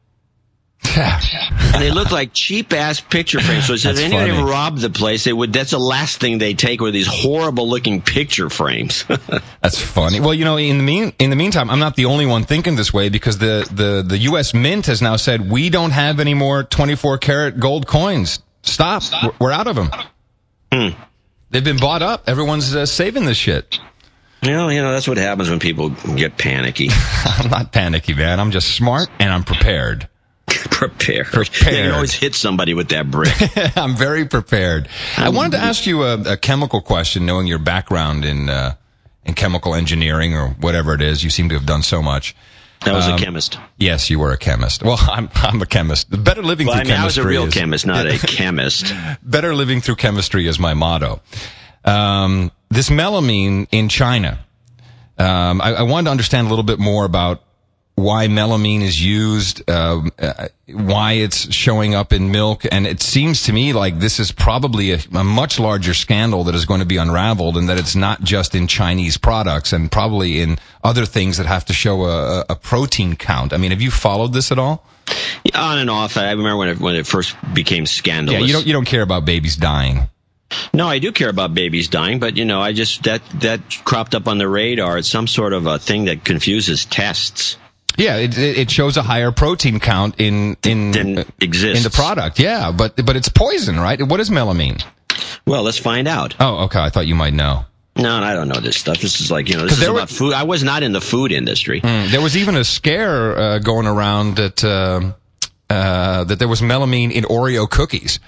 And they look like cheap ass picture frames. So he said, if anybody ever robbed the place, they would. That's the last thing they take were these horrible looking picture frames. That's funny. Well, you know, in the mean in the meantime, I'm not the only one thinking this way, because the the the U S Mint has now said we don't have any more twenty-four karat gold coins. Stop. Stop. We're out of them. Hmm. They've been bought up. Everyone's uh, saving this shit. Well, you know, that's what happens when people get panicky. I'm not panicky, man. I'm just smart and I'm prepared. Prepared. Prepared. You can always hit somebody with that brick. I'm very prepared. I wanted to ask you a, a chemical question, knowing your background in uh, in chemical engineering or whatever it is. You seem to have done so much. I was um, a chemist. Yes, you were a chemist. Well, I'm I'm a chemist. Better living well, through I mean, chemistry. I was a real is, chemist, not a chemist. Better living through chemistry is my motto. Um, this melamine in China. Um, I, I wanted to understand a little bit more about why melamine is used, uh, uh, why it's showing up in milk, and it seems to me like this is probably a, a much larger scandal that is going to be unraveled, and that it's not just in Chinese products, and probably in other things that have to show a, a protein count. I mean, have you followed this at all? Yeah, on and off. I remember when it, when it first became scandalous. Yeah, you don't you don't care about babies dying. No, I do care about babies dying, but you know, I just that that cropped up on the radar. It's some sort of a thing that confuses tests. Yeah, it it shows a higher protein count in in than exists in the product. Yeah, but but it's poison, right? What is melamine? Well, let's find out. Oh, okay. I thought you might know. No, I don't know this stuff. This is like, you know, this is about was, food. I was not in the food industry. Mm, there was even a scare uh, going around that uh, uh, that there was melamine in Oreo cookies,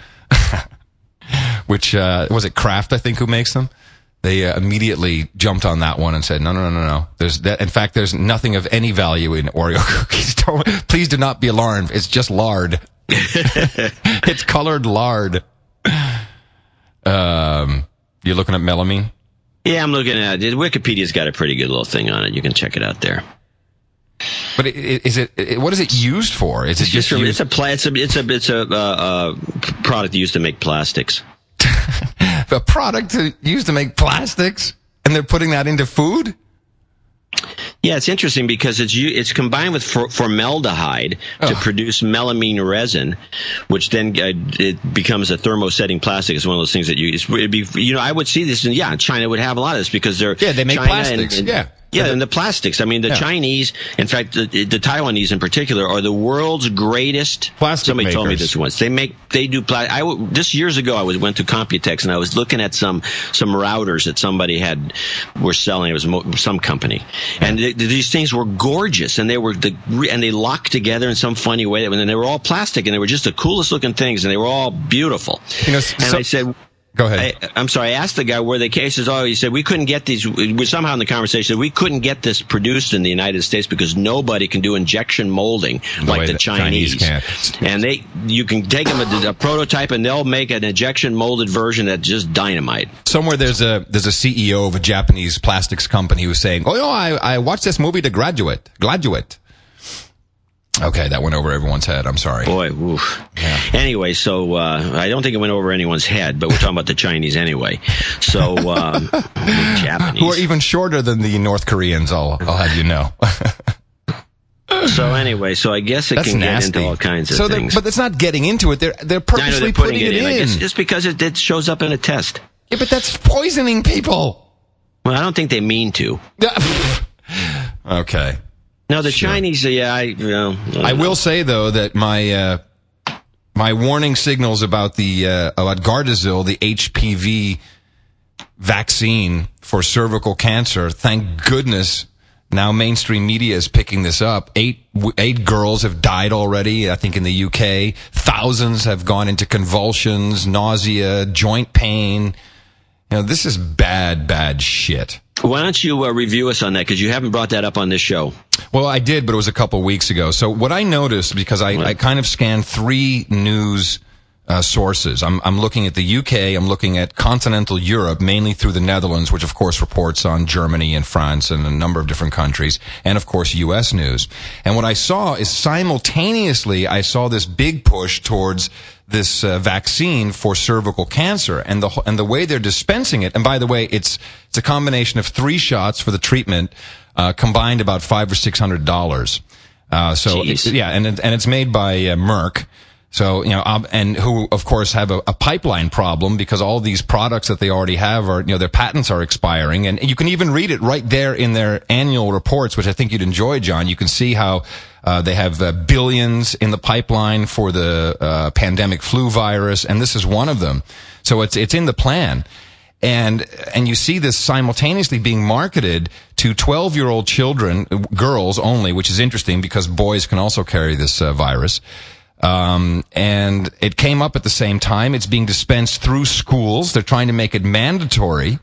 which uh, was it Kraft, I think, who makes them. They uh, immediately jumped on that one and said, no, no, no, no, no. There's that. In fact, there's nothing of any value in Oreo cookies. Don't, please do not be alarmed. It's just lard. It's colored lard. Um, you're looking at melamine? Yeah, I'm looking at it. Wikipedia's got a pretty good little thing on it. You can check it out there. But is it, it what is it used for? Is it it's just, just used- it's a pla- it's a it's a it's a uh, uh, product used to make plastics. A product to, used to make plastics, and they're putting that into food? Yeah, it's interesting because it's it's combined with for, formaldehyde oh. to produce melamine resin, which then uh, it becomes a thermosetting plastic. It's one of those things that you it'd be you know I would see this, and yeah, China would have a lot of this because they're yeah they make China plastics and, and, yeah. Yeah, and the plastics. I mean, the yeah. Chinese, in fact, the, the Taiwanese in particular, are the world's greatest plastic Somebody makers. told me this once. They make, they do plastic. I this years ago, I was went to Computex and I was looking at some some routers that somebody had were selling. It was mo- some company, and they, these things were gorgeous, and they were the and they locked together in some funny way, and they were all plastic, and they were just the coolest looking things, and they were all beautiful. You know, and so- I said. Go ahead. I, I'm sorry. I asked the guy where the cases are. He said we couldn't get these. We somehow in the conversation we couldn't get this produced in the United States because nobody can do injection molding the like the, the Chinese. Chinese can. And they, you can take them a, a prototype and they'll make an injection molded version that's just dynamite. Somewhere there's a there's a C E O of a Japanese plastics company who's saying, "Oh, no, I I watched this movie, The Graduate." Graduate. Okay, that went over everyone's head. I'm sorry. Boy, oof. Yeah. Anyway, so uh, I don't think it went over anyone's head, but we're talking about the Chinese anyway. So um, Japanese, who are even shorter than the North Koreans. I'll I'll have you know. So anyway, so I guess it That's can nasty. get into all kinds of so things. But it's not getting into it. They're they're purposely I know they're putting, putting it, it in. in. I guess just because it, it shows up in a test. Yeah, but that's poisoning people. Well, I don't think they mean to. Okay. No, the Sure. Chinese, yeah, I, you know, I, I will say though that my uh, my warning signals about the uh, about Gardasil, the H P V vaccine for cervical cancer. Thank goodness now mainstream media is picking this up. Eight, eight girls have died already, I think in the U K. Thousands have gone into convulsions, nausea, joint pain. You know, this is bad, bad shit. Why don't you uh, review us on that? Because you haven't brought that up on this show. Well, I did, but it was a couple weeks ago. So what I noticed, because I, I kind of scanned three news uh, sources. I'm, I'm looking at the U K, I'm looking at continental Europe, mainly through the Netherlands, which of course reports on Germany and France and a number of different countries, and of course U S news. And what I saw is simultaneously, I saw this big push towards this uh, vaccine for cervical cancer, and the and the way they're dispensing it. And by the way, it's it's a combination of three shots for the treatment, uh, combined about five or six hundred dollars. Uh, so it's, yeah, and it, and it's made by uh, Merck. So, you know, um, and who, of course, have a, a pipeline problem because all these products that they already have are, you know, their patents are expiring. And you can even read it right there in their annual reports, which I think you'd enjoy, John. You can see how uh, they have uh, billions in the pipeline for the uh, pandemic flu virus, and this is one of them. So it's it's in the plan. And and you see this simultaneously being marketed to twelve-year-old children, girls only, which is interesting because boys can also carry this uh, virus. Um, and it came up at the same time. It's being dispensed through schools. They're trying to make it mandatory.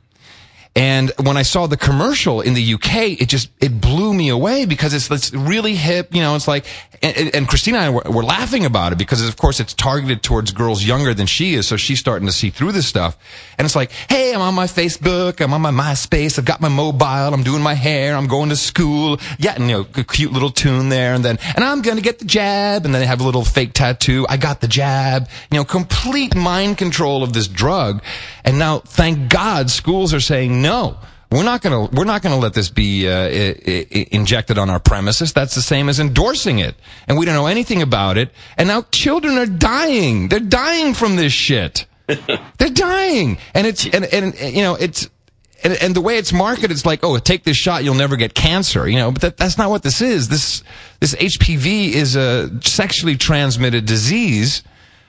And when I saw the commercial in the U K, it just, it blew me away because it's, it's really hip, you know, it's like, and, and Christina and I were, were laughing about it because of course it's targeted towards girls younger than she is, so she's starting to see through this stuff. And it's like, hey, I'm on my Facebook, I'm on my MySpace, I've got my mobile, I'm doing my hair, I'm going to school, yeah, and, you know, a cute little tune there, and then, and I'm gonna get the jab, and then they have a little fake tattoo, I got the jab, you know, complete mind control of this drug. And now, thank God, schools are saying no. We're not gonna, we're not gonna let this be, uh, I- I- injected on our premises. That's the same as endorsing it. And we don't know anything about it. And now children are dying. They're dying from this shit. They're dying. And it's, and, and, you know, it's, and, and the way it's marketed, it's like, oh, take this shot, you'll never get cancer, you know, but that, that's not what this is. This, this H P V is a sexually transmitted disease.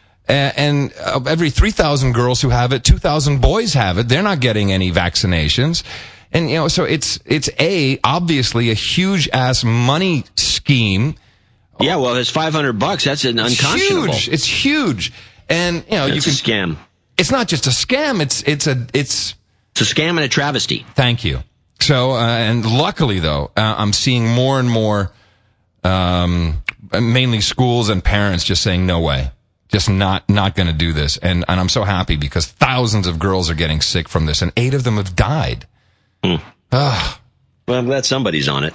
And of every three thousand girls who have it, two thousand boys have it. They're not getting any vaccinations. And, you know, so it's, it's a, obviously a huge ass money scheme. Yeah, well, it's five hundred bucks. That's an unconscionable. Huge. It's huge. And, you know, it's you can. It's a scam. It's not just a scam. It's, it's a, it's. It's a scam and a travesty. Thank you. So, uh, and luckily though, uh, I'm seeing more and more, um, mainly schools and parents just saying no way. Just not, not gonna do this. And, and I'm so happy because thousands of girls are getting sick from this and eight of them have died. Hmm. Ugh. Well, I'm glad somebody's on it.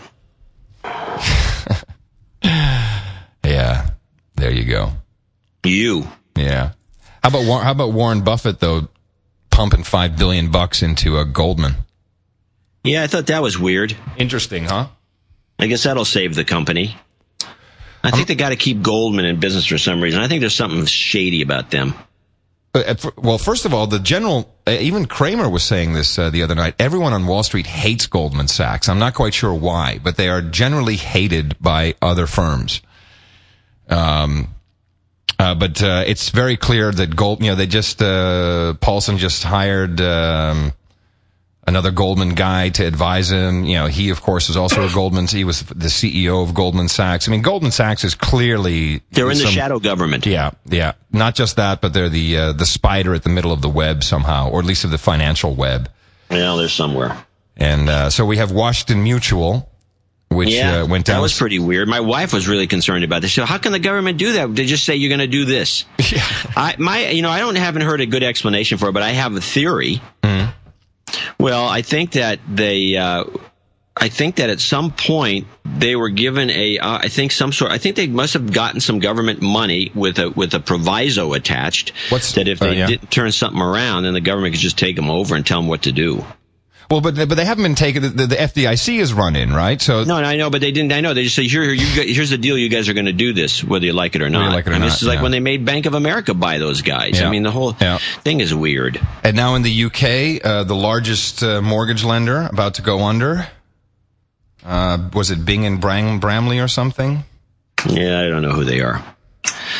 Yeah. There you go. You. Yeah. How about, War- how about Warren Buffett though, pumping five billion bucks into a Goldman? Yeah, I thought that was weird. Interesting, huh? I guess that'll save the company. I think they got to keep Goldman in business for some reason. I think there's something shady about them. Well, first of all, the general, even Kramer was saying this uh, the other night. Everyone on Wall Street hates Goldman Sachs. I'm not quite sure why, but they are generally hated by other firms. Um, uh, but uh, it's very clear that Gold, you know, they just uh, Paulson just hired um, another Goldman guy to advise him. You know, he of course is also a Goldman. He was the C E O of Goldman Sachs. I mean, Goldman Sachs is clearly they're in some, the shadow government. Yeah, yeah. Not just that, but they're the uh, the spider at the middle of the web somehow, or at least of the financial web. Yeah, they're somewhere. And uh, so we have Washington Mutual, which yeah, uh, went down. That was pretty weird. My wife was really concerned about this. So how can the government do that? They just say you're going to do this. Yeah. I my you know I don't haven't heard a good explanation for it, but I have a theory. Mm-hmm. Well, I think that they, uh, I think that at some point they were given a, uh, I think some sort, I think they must have gotten some government money with a, with a proviso attached. What's, that if they uh, yeah. didn't turn something around, then the government could just take them over and tell them what to do. Well, but but they haven't been taken. The, the F D I C is run in, right? So no, no, I know, but they didn't. I know they just say here, you guys, here's the deal. You guys are going to do this, whether you like it or not. Like it or I mean, not, this is like yeah. when they made Bank of America buy those guys. Yeah. I mean, the whole yeah. thing is weird. And now in the U K, uh, the largest uh, mortgage lender about to go under. Uh, was it Bing and Bram- Bramley or something? Yeah, I don't know who they are.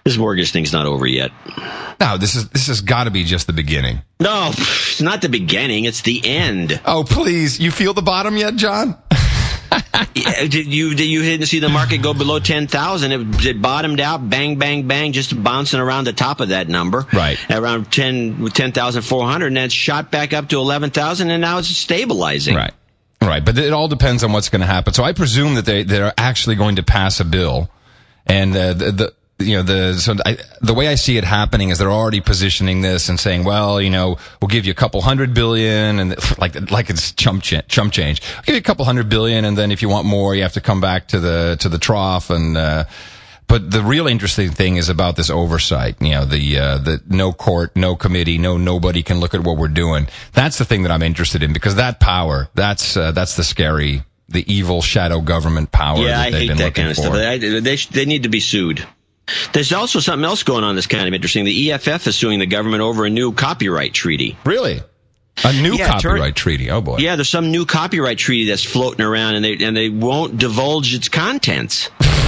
This mortgage thing's not over yet. No, this is this has got to be just the beginning. No, it's not the beginning. It's the end. Oh, please. You feel the bottom yet, John? Yeah, did you did you didn't see the market go below ten thousand? It, it bottomed out, bang, bang, bang, just bouncing around the top of that number. Right. Around ten thousand four hundred, and then it shot back up to eleven thousand, and now it's stabilizing. Right. Right. But it all depends on what's going to happen. So I presume that they, they're actually going to pass a bill. And uh, the, the you know, the, so I, the way I see it happening is they're already positioning this and saying, well, you know, we'll give you a couple hundred billion and like, like it's chump, ch- chump change. I'll give you a couple hundred billion. And then if you want more, you have to come back to the, to the trough. And, uh, but the real interesting thing is about this oversight, you know, the, uh, the no court, no committee, no, nobody can look at what we're doing. That's the thing that I'm interested in because that power, that's, uh, that's the scary, the evil shadow government power yeah, that I they've hate been that looking kind of for. stuff. They, they, they need to be sued. There's also something else going on that's kind of interesting. The E F F is suing the government over a new copyright treaty. Really? A new yeah, copyright turn, treaty? Oh, boy. Yeah, there's some new copyright treaty that's floating around, and they and they won't divulge its contents.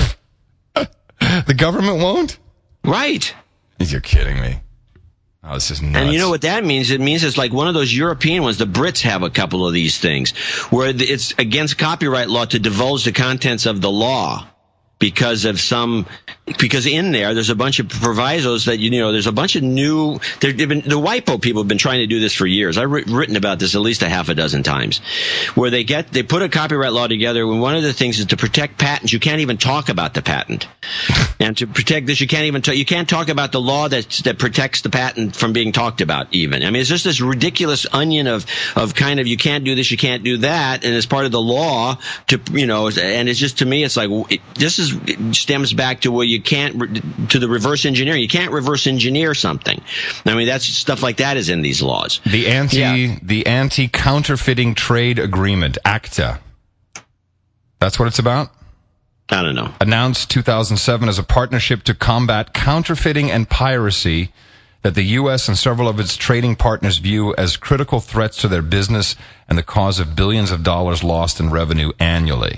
The government won't? Right. You're kidding me. Oh, this is nuts. And you know what that means? It means it's like one of those European ones. The Brits have a couple of these things where it's against copyright law to divulge the contents of the law because of some, because in there, there's a bunch of provisos that, you know, there's a bunch of new, they've been, the WIPO people have been trying to do this for years. I've written about this at least a half a dozen times, where they get, they put a copyright law together, and one of the things is to protect patents. You can't even talk about the patent. And to protect this, you can't even talk, you can't talk about the law that, that protects the patent from being talked about even. I mean, it's just this ridiculous onion of, of kind of, you can't do this, you can't do that, and it's part of the law to, you know, and it's just, to me, it's like, it, this is, it stems back to where you can't, to the reverse engineering. You can't reverse engineer something. I mean, that's stuff like that is in these laws. The anti, yeah. the anti-counterfeiting trade agreement, ACTA. That's what it's about? I don't know. Announced two thousand seven as a partnership to combat counterfeiting and piracy that the U S and several of its trading partners view as critical threats to their business and the cause of billions of dollars lost in revenue annually.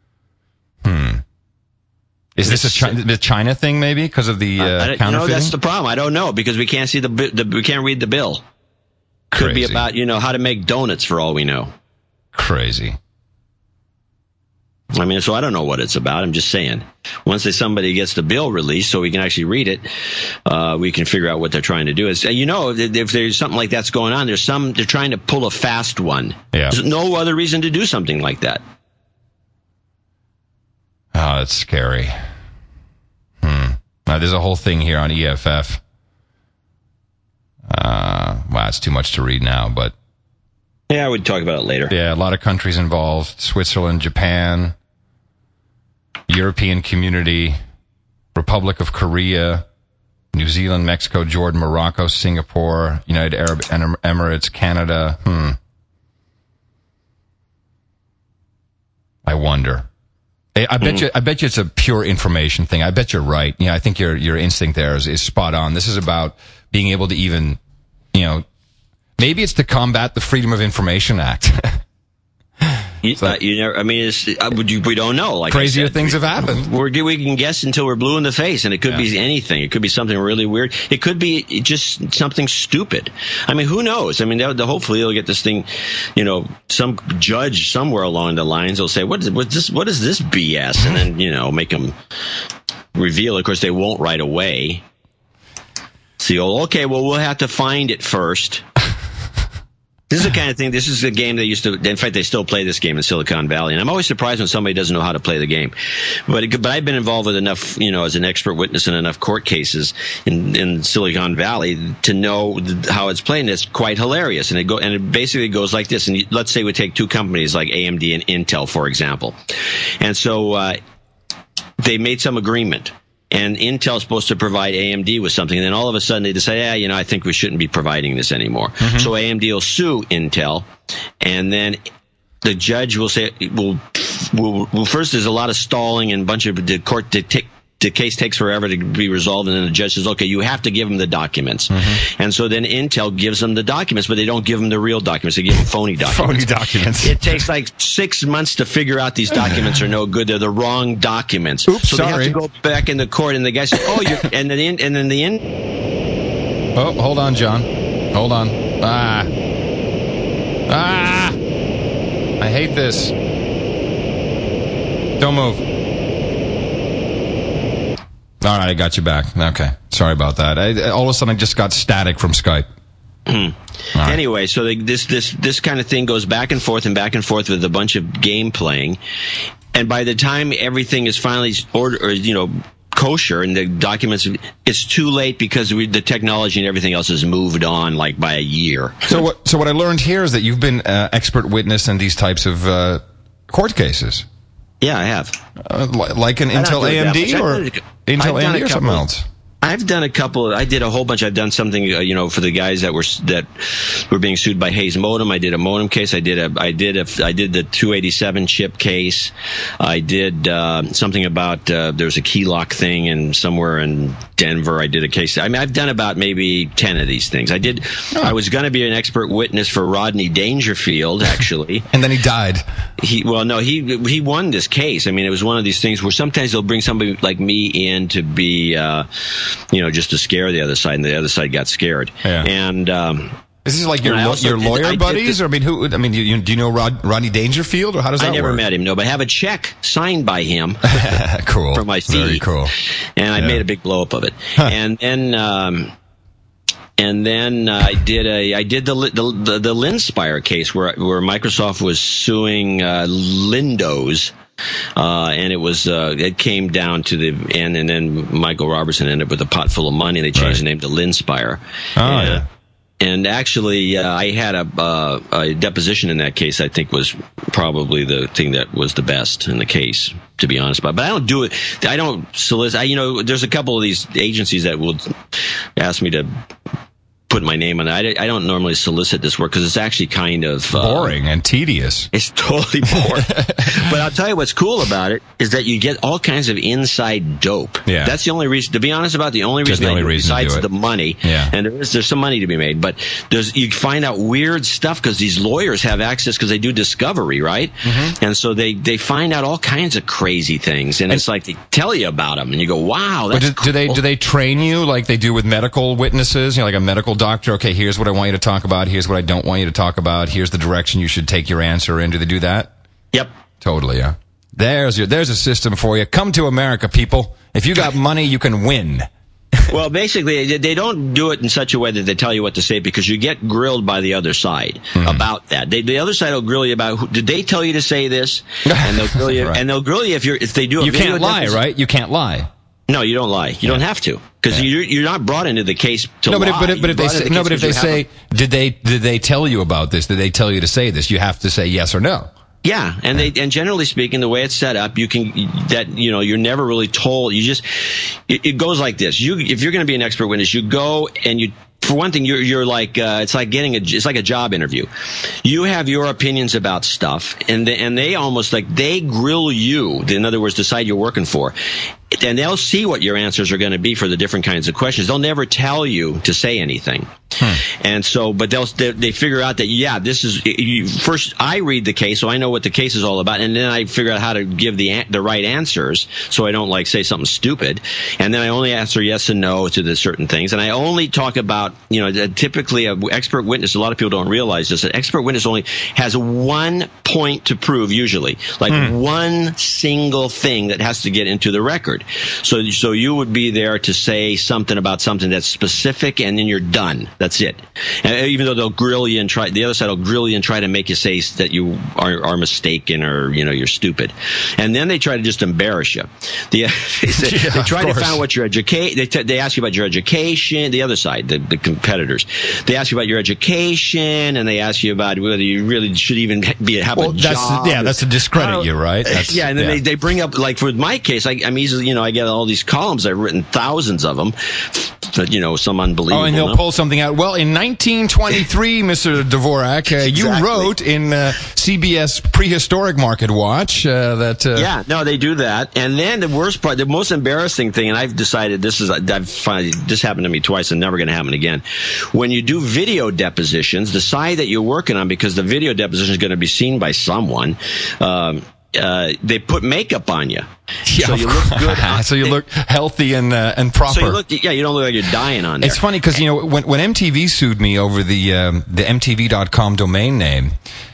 Hmm. Is this a China, the China thing, maybe, because of the uh, I, I, counterfeiting? You know, that's the problem. I don't know, because we can't see the, the we can't read the bill. Could Crazy. be about, you know, how to make donuts for all we know. Crazy. I mean, so I don't know what it's about. I'm just saying. Once they, somebody gets the bill released so we can actually read it, uh, we can figure out what they're trying to do. It's, you know, if there's something like that's going on, there's some, they're trying to pull a fast one. Yeah. There's no other reason to do something like that. Oh, that's scary. Hmm. Now, there's a whole thing here on E F F. Uh, wow, it's too much to read now, but. Yeah, I would talk about it later. Yeah, a lot of countries involved. Switzerland, Japan, European Community, Republic of Korea, New Zealand, Mexico, Jordan, Morocco, Singapore, United Arab Emirates, Canada. Hmm. I wonder. I bet mm. you. I bet you it's a pure information thing. I bet you're right. Yeah, I think your your instinct there is, is spot on. This is about being able to even, you know, maybe it's to combat the Freedom of Information Act. You, uh, you never, I mean, it's, uh, you, we don't know. Like crazier said, things we, have happened. We're, we can guess until we're blue in the face, and it could yeah. be anything. It could be something really weird. It could be just something stupid. I mean, who knows? I mean, they'll, they'll, hopefully they'll get this thing, you know, some judge somewhere along the lines will say, what is, what's this, what is this B S? And then, you know, make them reveal it. Of course, they won't right away. See, oh, okay, well, we'll have to find it first. This is the kind of thing, this is a game they used to, in fact, they still play this game in Silicon Valley. And I'm always surprised when somebody doesn't know how to play the game. But, it, but I've been involved with enough, you know, as an expert witness in enough court cases in, in Silicon Valley to know how it's played. And it's quite hilarious. And it go, and it basically goes like this. And let's say we take two companies like A M D and Intel, for example. And so, uh, they made some agreement. And Intel's supposed to provide A M D with something, and then all of a sudden they decide, yeah, you know, I think we shouldn't be providing this anymore. Mm-hmm. So A M D will sue Intel, and then the judge will say, well, well, well, first there's a lot of stalling and a bunch of the court dictate, the case takes forever to be resolved, and then the judge says, okay, you have to give them the documents. Mm-hmm. And so then Intel gives them the documents, but they don't give them the real documents. They give them phony documents. Phony documents. It takes like six months to figure out these documents are no good. They're the wrong documents. Oops, so sorry. they have to go back in the court, and the guy says, oh, you're, and then, and then the in. Oh, hold on, John. Hold on. Ah. Ah. I hate this. Don't move. All right, I got you back. Okay. Sorry about that. I, all of a sudden, I just got static from Skype. Right. Anyway, so they, this this this kind of thing goes back and forth and back and forth with a bunch of game playing, and by the time everything is finally ordered, or you know, kosher and the documents, it's too late because we, the technology and everything else has moved on like by a year. So what? So what I learned here is that you've been uh, expert witness in these types of uh, court cases. Yeah, I have. Uh, like an Intel A M D or Intel A M D or something else. I've done a couple. I did a whole bunch. I've done something, uh, you know, for the guys that were that were being sued by Hayes Modem. I did a modem case. I did a. I did a. I did the two eighty-seven chip case. I did uh, something about uh, there was a key lock thing in somewhere in Denver. I did a case. I mean, I've done about maybe ten of these things. I did. Oh. I was going to be an expert witness for Rodney Dangerfield, actually, and then he died. He well, no, he he won this case. I mean, it was one of these things where sometimes they'll bring somebody like me in to be. Uh, you know, just to scare the other side, and the other side got scared. Yeah. And um, is this like your lo- your lawyer did, buddies, or I mean, who? I mean, you, do you know Rod, Rodney Dangerfield, or how does that work? I never work? met him, no, but I have a check signed by him. Cool. For my fee. Very cool. And I yeah. made a big blow up of it. Huh. And then. Um, And then uh, I did a I did the the the, the Linspire case where where Microsoft was suing uh, Lindos. Uh, and it was, uh, it came down to the end, and then Michael Robertson ended up with a pot full of money, and they changed right. the name to Linspire. Oh, and, yeah. And actually, uh, I had a, uh, a deposition in that case. I think was probably the thing that was the best in the case, to be honest. But but I don't do it. I don't solicit. I, you know, there's a couple of these agencies that will ask me to put my name on it. I, I don't normally solicit this work because it's actually kind of uh, boring and tedious. It's totally boring. But I'll tell you what's cool about it is that you get all kinds of inside dope. Yeah. That's the only reason, to be honest about it, the only reason, the only I do, reason besides do the money. Yeah. And there is, there's some money to be made, but there's, you find out weird stuff because these lawyers have access because they do discovery, right? Mm-hmm. And so they, they find out all kinds of crazy things, and, and it's like they tell you about them, and you go, wow, that's but do, cool. do they do they train you like they do with medical witnesses? You know, like a medical doctor. Okay, here's what I want you to talk about. Here's what I don't want you to talk about. Here's the direction you should take your answer in. Do they do that? Yep. Totally, yeah. There's your, there's a system for you. Come to America, people. If you got money, you can win. Well, basically, they don't do it in such a way that they tell you what to say because you get grilled by the other side mm-hmm. about that. They, the other side will grill you about, who, did they tell you to say this? And they'll grill you, right. and they'll grill you if you're, if they do. A you can't lie, right? You can't lie. No, you don't lie. You yeah. don't have to because yeah. you're you're not brought into the case to no, but lie. If, but if, but if they say, no, but if they say, a, did they did they tell you about this? Did they tell you to say this? You have to say yes or no. Yeah, and they and generally speaking, the way it's set up, you can that you know you're never really told. You just it, it goes like this. You if you're going to be an expert witness, you go and you. For one thing, you're you're like uh, it's like getting a it's like a job interview. You have your opinions about stuff, and they, and they almost like they grill you. In other words, the side you're working for, and they'll see what your answers are going to be for the different kinds of questions. They'll never tell you to say anything, hmm. and so but they'll they, they figure out that yeah, this is you, first. I read the case, so I know what the case is all about, and then I figure out how to give the the right answers, so I don't like say something stupid, and then I only answer yes and no to the certain things, and I only talk about. You know, typically an expert witness, a lot of people don't realize this, an expert witness only has one point to prove usually, like hmm. one single thing that has to get into the record. So, so you would be there to say something about something that's specific and then you're done. That's it. And even though they'll grill you and try, the other side will grill you and try to make you say that you are, are mistaken or, you know, you're stupid. And then they try to just embarrass you. The, they, say, yeah, they try to find out what your education, they, t- they ask you about your education, the other side, the, the competitors. They ask you about your education, and they ask you about whether you really should even be have well, a that's, job. Yeah, that's to discredit you, right? That's, yeah, and then yeah. They, they bring up, like for my case, I, I'm easily, you know, I get all these columns. I've written thousands of them. you know, some unbelievable. Oh, and they'll no? pull something out. Well, in nineteen twenty-three, Mister Dvorak, uh, you Exactly. wrote in uh, C B S Prehistoric Market Watch uh, that... Uh, yeah, no, they do that. And then the worst part, the most embarrassing thing, and I've decided this is, I've finally, this happened to me twice and never going to happen again. When you do video depositions, the side that you're working on, because the video deposition is going to be seen by someone, um, uh, they put makeup on you. Yeah, so you look good. So you look healthy and uh, and proper. So you look, yeah, you don't look like you're dying on there. It's funny because, you know, when when M T V sued me over the um, the M T V dot com domain name,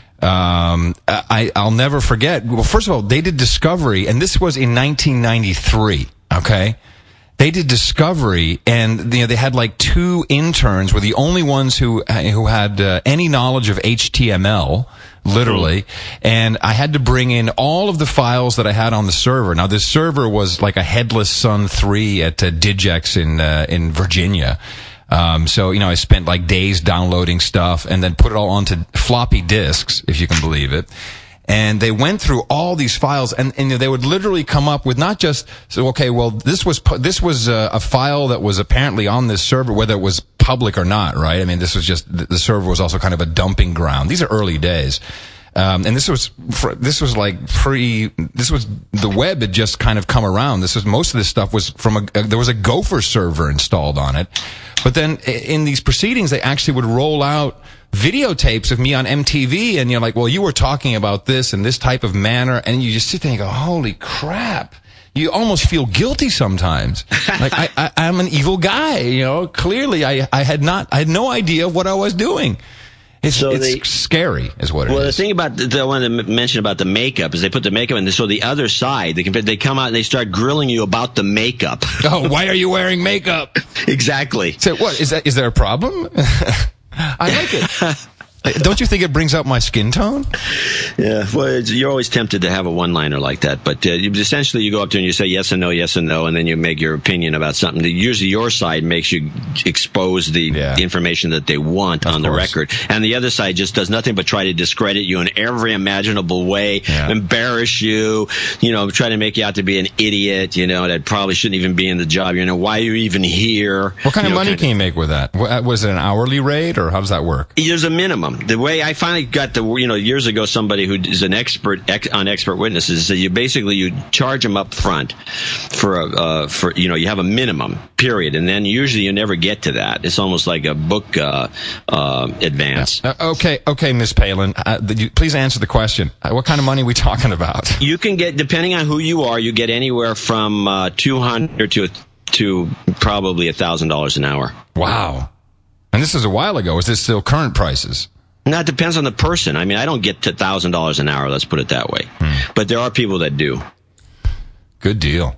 um, I I'll never forget. Well, first of all, they did Discovery, and this was in nineteen ninety-three. Okay. They did Discovery, and you know they had like two interns were the only ones who who had uh, any knowledge of H T M L, literally. Mm. And I had to bring in all of the files that I had on the server. Now this server was like a Headless Sun three at uh, Digex in uh, in Virginia. Um, so you know I spent like days downloading stuff and then put it all onto floppy disks, if you can believe it. And they went through all these files, and, and they would literally come up with not just, so, okay, well, this was, this was a, a file that was apparently on this server, whether it was public or not, right? I mean, this was just, the server was also kind of a dumping ground. These are early days. Um, and this was, this was like pre, this was, the web had just kind of come around. This was, most of this stuff was from a, there was a Gopher server installed on it. But then in these proceedings, they actually would roll out videotapes of me on M T V, and you're like, well, you were talking about this in this type of manner, and you just sit there and you go, holy crap. You almost feel guilty sometimes. Like, I, I, I'm an evil guy, you know. Clearly, I, I had not, I had no idea what I was doing. It's, so it's they, scary, is what it well, is. Well, the thing about the, the one to mention about the makeup is they put the makeup in. So the other side, they can, they come out and they start grilling you about the makeup. Oh, why are you wearing makeup? Exactly. So what is that? Is there a problem? I like it. Don't you think it brings out my skin tone? Yeah, well, it's, you're always tempted to have a one-liner like that, but uh, you, essentially you go up to and you say yes and no, yes and no, and then you make your opinion about something. Usually your side makes you expose the, yeah. the information that they want of on course. the record, and the other side just does nothing but try to discredit you in every imaginable way, yeah. embarrass you, you know, try to make you out to be an idiot, you know, that probably shouldn't even be in the job. You know, why are you even here? What kind you of know, money kind can you make with that? Was it an hourly rate, or how does that work? There's a minimum. The way I finally got the, you know, years ago, somebody who is an expert ex, on expert witnesses, so you basically you charge them up front for a, uh, for you know, you have a minimum period, and then usually you never get to that. It's almost like a book uh, uh, advance. Uh, okay, okay, Miz Palin, uh, the, you, please answer the question. Uh, what kind of money are we talking about? You can get, depending on who you are, you get anywhere from uh, two hundred to to probably a thousand dollars an hour. Wow. And this is a while ago. Is this still current prices? No, it depends on the person. I mean, I don't get to one thousand dollars an hour, let's put it that way. Hmm. But there are people that do. Good deal.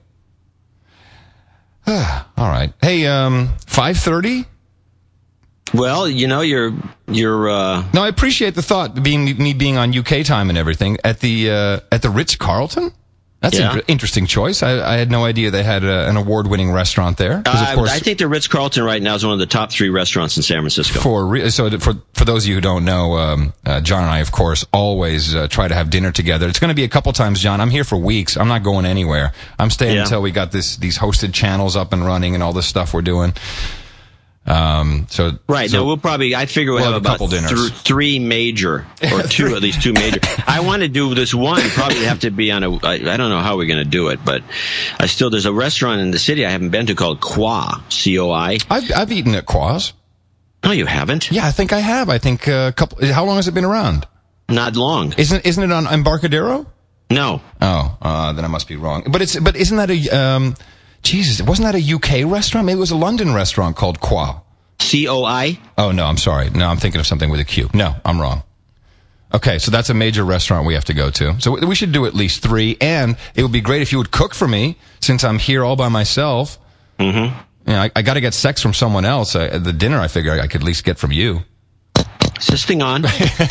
All right. Hey, um, five thirty? Well, you know, you're, you're, uh... No, I appreciate the thought, being me being on U K time and everything, at the, uh, at the Ritz-Carlton? That's yeah. an interesting choice. I, I had no idea they had a, an award-winning restaurant there. Uh, of course, I think the Ritz-Carlton right now is one of the top three restaurants in San Francisco. For so for for those of you who don't know, um, uh, John and I, of course, always uh, try to have dinner together. It's going to be a couple times, John. I'm here for weeks. I'm not going anywhere. I'm staying yeah. until we got this these hosted channels up and running and all this stuff we're doing. Um, so right. So no, we'll probably. I figure we'll, we'll have, have about dinners. th- three major, or two at least two major. I want to do this one. Probably have to be on a. I, I don't know how we're going to do it, but I still there's a restaurant in the city I haven't been to called Qua, C O I. I've I've eaten at Qua's. No, you haven't. Yeah, I think I have. I think a couple. How long has it been around? Not long. Isn't isn't it on Embarcadero? No. Oh, uh, then I must be wrong. But it's but isn't that a um? Jesus, wasn't that a U K restaurant? Maybe it was a London restaurant called Qua. C O I? Oh, no, I'm sorry. No, I'm thinking of something with a Q. No, I'm wrong. Okay, so that's a major restaurant we have to go to. So we should do at least three, and it would be great if you would cook for me, since I'm here all by myself. Mm-hmm. You know, I, I got to get sex from someone else. I, the dinner, I figure I could at least get from you. Is this thing on?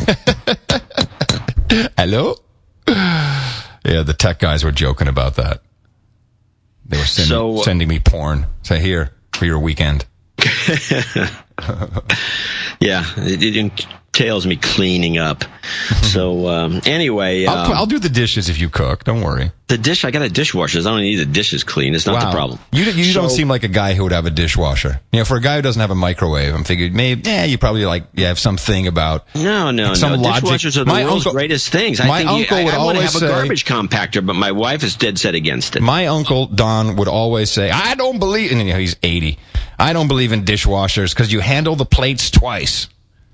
Hello? Yeah, the tech guys were joking about that. They were sending, so, uh, sending me porn. Say, here, for your weekend. Yeah, it, it, entails me cleaning up. So um, anyway, I'll, um, I'll do the dishes if you cook. Don't worry. The dish, I got a dishwasher. I don't need the dishes clean. It's not Wow. the problem. You you So- don't seem like a guy who would have a dishwasher. You know, for a guy who doesn't have a microwave, I'm figured maybe yeah, you probably like you have something about No, no, some no. logic. Dishwashers are the My world's uncle- greatest things. I my think uncle you, I, would I want to always have a say- garbage compactor, but my wife is dead set against it. My uncle Don would always say, "I don't believe," and you know, he's eighty. I don't believe in dishwashers because you handle the plates twice.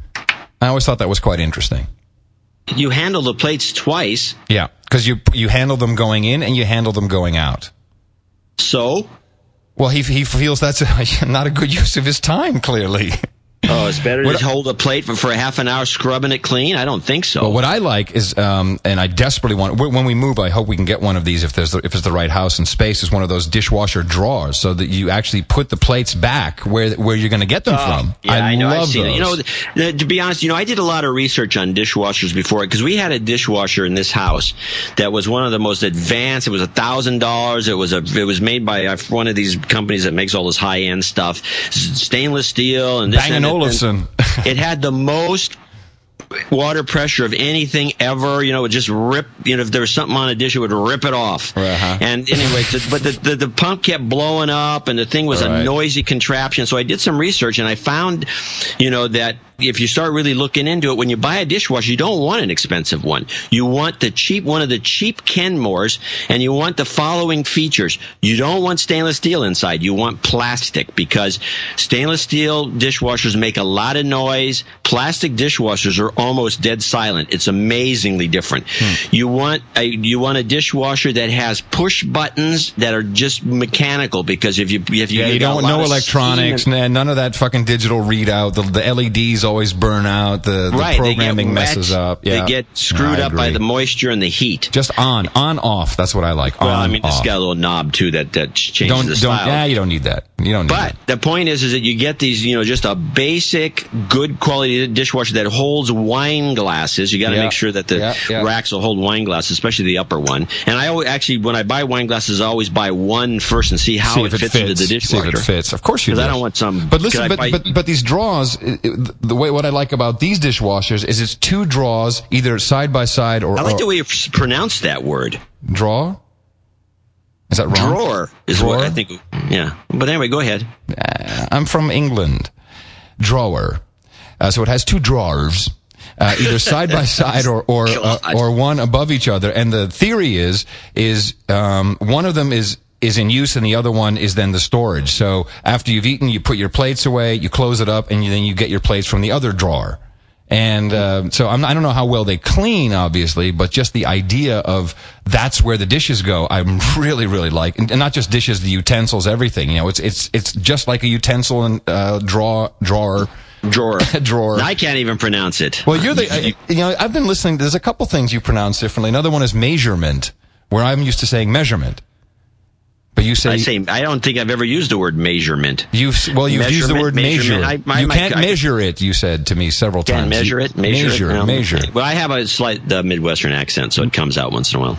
I always thought that was quite interesting. You handle the plates twice, Yeah, because you you handle them going in and you handle them going out. so Well, he he feels that's a, not a good use of his time. Clearly. oh, it's better What- to hold a plate for, for a half an hour scrubbing it clean. I don't think so. But what I like is, um, and I desperately want, when we move, I hope we can get one of these if there's the, if it's the right house and space. Is one of those dishwasher drawers, so that you actually put the plates back where where you're going to get them Oh, from. yeah, I, I know. love I've seen those. it. You know, th- th- to be honest, you know, I did a lot of research on dishwashers before because we had a dishwasher in this house that was one of the most advanced. It was a thousand dollars. It was a. It was made by uh, one of these companies that makes all this high end stuff, S- stainless steel and this Bang and and that. Olufsen. It had the most water pressure of anything ever. You know, it would just rip. You know, if there was something on a dish, it would rip it off. Uh-huh. And anyway, to, but the, the the pump kept blowing up, and the thing was Right. a noisy contraption. So I did some research, and I found, you know, that if you start really looking into it, when you buy a dishwasher, you don't want an expensive one. You want the cheap, one of the cheap Kenmores, and you want the following features. You don't want stainless steel inside. You want plastic, because stainless steel dishwashers make a lot of noise. Plastic dishwashers are almost dead silent. It's amazingly different. Hmm. You want a you want a dishwasher that has push buttons that are just mechanical, because if you if you, Yeah, you you got a don't lot no of electronics, steam and- n- none of that fucking digital readout. The, the L E Ds always burn out. The, the right, programming they get wet, messes up. Yeah. They get screwed I up by agree. the moisture and the heat. Just on, on, off. That's what I like. Well, on, I mean, it's off. got a little knob too that that changes Don't, the don't. style. Yeah, you don't need that. You don't need But that. the point is, is that you get these, you know, just a basic, good quality dishwasher that holds wine glasses. You got to Yeah. make sure that the Yeah, yeah. racks will hold wine glasses, especially the upper one. And I always, actually, when I buy wine glasses, I always buy one first and see how See it if fits, into the See dishwasher. if it fits. Of course you do. Because I don't want some. But listen, could I but, buy- but but these drawers, it, it, the way what I like about these dishwashers is it's two drawers, either side by side or, I like or the way you pronounce that word. drawer. Is that wrong? Drawer is Drawer? what I think. Yeah. But anyway, go ahead. Uh, I'm from England. Drawer. Uh, so it has two drawers, uh, either side by side or or uh, God. or one above each other. And the theory is is um, one of them is is in use and the other one is then the storage. So after you've eaten, you put your plates away, you close it up, and you, then you get your plates from the other drawer. And uh, so I'm, I don't know how well they clean, obviously, but just the idea of that's where the dishes go, I'm really, really like, and, and not just dishes, the utensils, everything. You know, it's it's it's just like a utensil and uh, drawer drawer Drawer. drawer. I can't even pronounce it. Well, you're the uh, you know I've been listening. There's a couple things you pronounce differently. Another one is measurement, where I'm used to saying measurement. But you say, I say I don't think I've ever used the word measurement. you've well you've used the Measurement, word measure. measurement. I- I- you my- can't I- measure it. You said to me several Can times. measure You- it, measure, measure, it. No. measure. Well, I have a slight uh, Midwestern accent, so it comes out once in a while.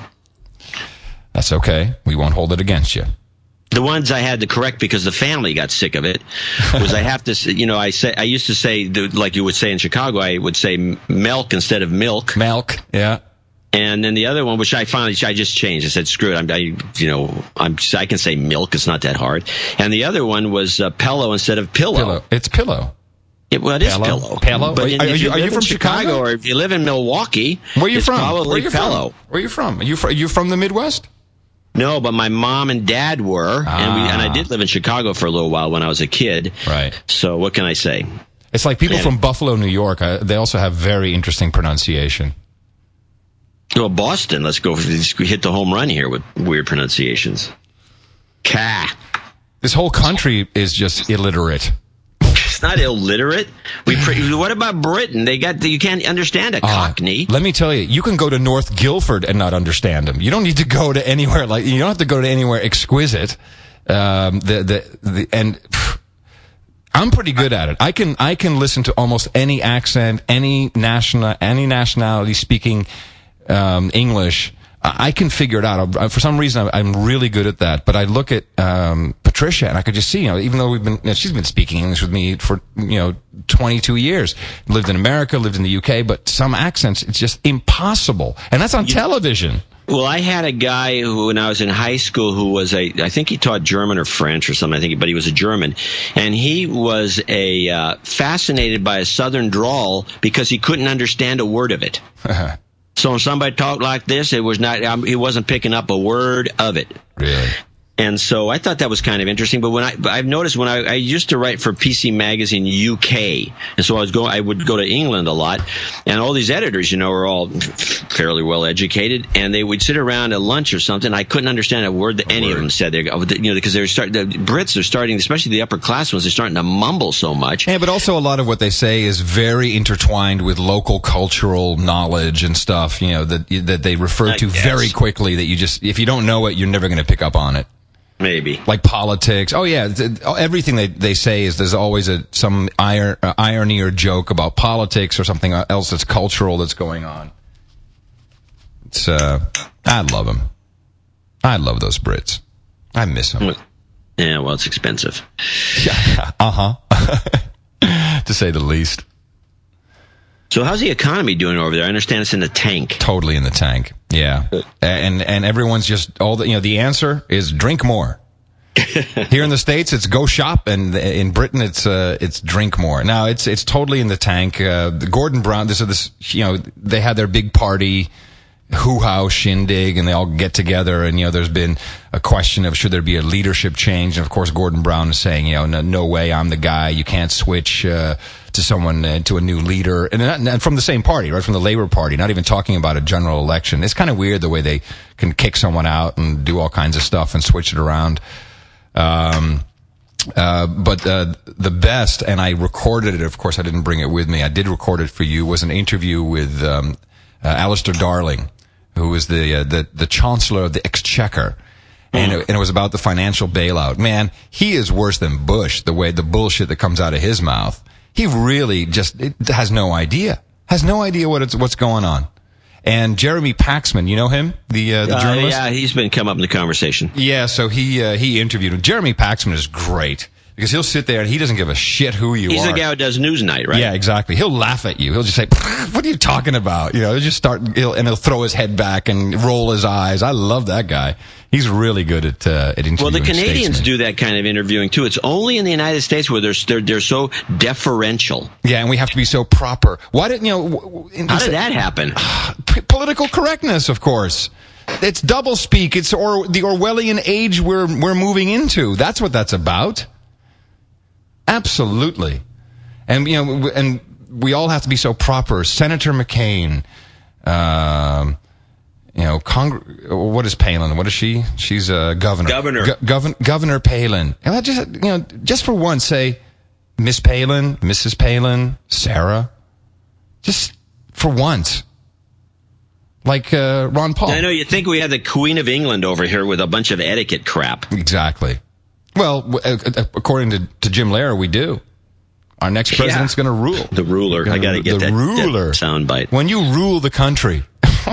That's okay. We won't hold it against you. The ones I had to correct because the family got sick of it was I have to, say, you know, I say I used to say like you would say in Chicago, I would say milk instead of milk, Milk. Yeah. and then the other one, which I finally I just changed. I said, screw it, I'm, I, you know, I'm I can say milk. It's not that hard. And the other one was uh, pillow instead of pillow. Pillow. It's pillow. It, well, it is Pillow. pillow. Pillow? But Are- if are you- are live you from in Chicago? or if you live in Milwaukee, Where are you it's from? Probably Where are you pillow. from? Where are you from? Are you from? Are you from the Midwest? No, but my mom and dad were, Ah. and we and I did live in Chicago for a little while when I was a kid. Right. So what can I say? It's like people Yeah. from Buffalo, New York. Uh, they also have very interesting pronunciation. Well, Boston. Let's go. Let's hit the home run here with weird pronunciations. Ca. This whole country is just illiterate. It's not illiterate. We. Pre- what about Britain? They got. You can't understand a Cockney. Uh, let me tell you, you can go to North Guilford and not understand them. You don't need to go to anywhere like you don't have to go to anywhere exquisite. Um, the the the and. Pff, I'm pretty good at it. I can I can listen to almost any accent, any national any nationality speaking um, English. I I can figure it out. I, for some reason, I'm really good at that. But I look at um, Patricia Patricia, and I could just see, you know, even though we've been, you know, she's been speaking English with me for, you know, twenty-two years, lived in America, lived in the U K, but some accents, it's just impossible. And that's on you, television. Well, I had a guy who, when I was in high school, who was a, I think he taught German or French or something, I think, but he was a German. And he was a, uh, fascinated by a Southern drawl because he couldn't understand a word of it. So when somebody talked like this, it was not, um, he wasn't picking up a word of it. Really? And so I thought that was kind of interesting. But when I, I've noticed when I, I used to write for P C Magazine U K, and so I was going, I would go to England a lot, and all these editors, you know, are all fairly well educated, and they would sit around at lunch or something. I couldn't understand a word that any word. of them said. They, you know, because they're starting, the Brits are starting, especially the upper class ones, they're starting to mumble so much. Yeah, but also a lot of what they say is very intertwined with local cultural knowledge and stuff. You know, that that they refer I to guess. very quickly. That you just, if you don't know it, you're never going to pick up on it. Maybe. Like politics. Oh, yeah. Everything they, they say is there's always a, some ir- uh, irony or joke about politics or something else that's cultural that's going on. It's, uh, I love them. I love those Brits. I miss them. Yeah, well, it's expensive. Yeah. Uh-huh. To say the least. So how's the economy doing over there? I understand it's in the tank. Totally in the tank. Yeah. And and everyone's just all the, you know, the answer is drink more. Here in the States, it's go shop, and in Britain, it's uh, it's drink more. Now, it's it's totally in the tank. Uh, the Gordon Brown, this is this, you know, they had their big party, hoo-ha shindig, and they all get together, and, you know, there's been a question of should there be a leadership change, and of course Gordon Brown is saying, you know, no, no way, I'm the guy, you can't switch uh, to someone, uh, to a new leader, and, and from the same party, right, from the Labour Party, not even talking about a general election. It's kind of weird the way they can kick someone out and do all kinds of stuff and switch it around. Um, uh, but, uh, the best, and I recorded it, of course I didn't bring it with me, I did record it for you, was an interview with, um, uh, Alistair Darling, who was the, uh, the, the Chancellor of the Exchequer. And it, and it was about the financial bailout. Man, he is worse than Bush, the way, the bullshit that comes out of his mouth. He really just it, has no idea. Has no idea what it's, what's going on. And Jeremy Paxman, you know him? The, uh, the uh, journalist? Yeah, he's been come up in the conversation. Yeah, so he, uh, he interviewed him. Jeremy Paxman is great. Because he'll sit there and he doesn't give a shit who you he's are. He's the guy who does Newsnight, right? Yeah, exactly. He'll laugh at you. He'll just say, what are you talking about? You know, he'll just start, he'll, and he'll throw his head back and roll his eyes. I love that guy. He's really good at, uh, at interviewing. Well, the Canadians statesmen. do that kind of interviewing too. It's only in the United States where they're, they're, they're so deferential. Yeah, and we have to be so proper. Why didn't, you know, how did that happen? Political correctness, of course. It's doublespeak. It's or, the Orwellian age we're, we're moving into. That's what that's about. Absolutely. And, you know, and we all have to be so proper. Senator McCain, um, you know, Congre- what is Palin? What is she? She's a governor. Governor. Go- govern- Governor Palin. And I just, you know, just for once say, Miss Palin, Missus Palin, Sarah. Just for once. Like, uh, Ron Paul. I know you think we have the Queen of England over here with a bunch of etiquette crap. Exactly. Well, according to, to Jim Lehrer, we do. Our next president's yeah. going to rule. The ruler. Gonna, I got to get the that, ruler. that soundbite. When you rule the country.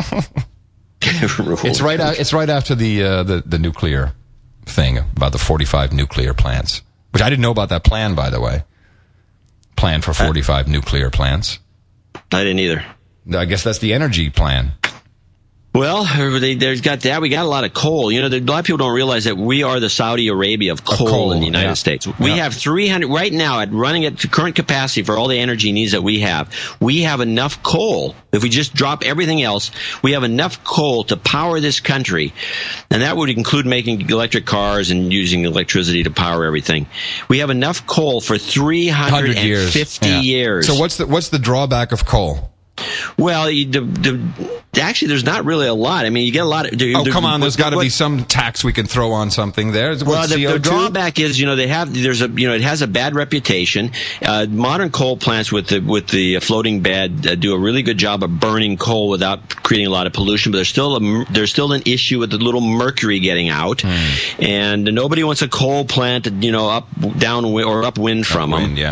It's right out, It's right after the, uh, the, the nuclear thing about the forty-five nuclear plants. Which I didn't know about that plan, by the way. Plan for forty-five uh, nuclear plants. I didn't either. I guess that's the energy plan. Well, they, there's got that. We got a lot of coal. You know, a lot of people don't realize that we are the Saudi Arabia of coal, coal in the United yeah. States. We yeah. have three hundred right now at running at current capacity for all the energy needs that we have. We have enough coal. If we just drop everything else, we have enough coal to power this country. And that would include making electric cars and using electricity to power everything. We have enough coal for three hundred fifty years. Yeah. years. So what's the, what's the drawback of coal? Well, the, the, actually, there's not really a lot. I mean, you get a lot of... Oh, come on, there's got to be some tax we can throw on something there. What's well, the, the drawback is, you know, they have, there's a, you know, it has a bad reputation. Uh, modern coal plants with the, with the floating bed uh, do a really good job of burning coal without creating a lot of pollution, but there's still a, there's still an issue with the little mercury getting out. Hmm. And nobody wants a coal plant, you know, up, down, or upwind from upwind, them. Yeah.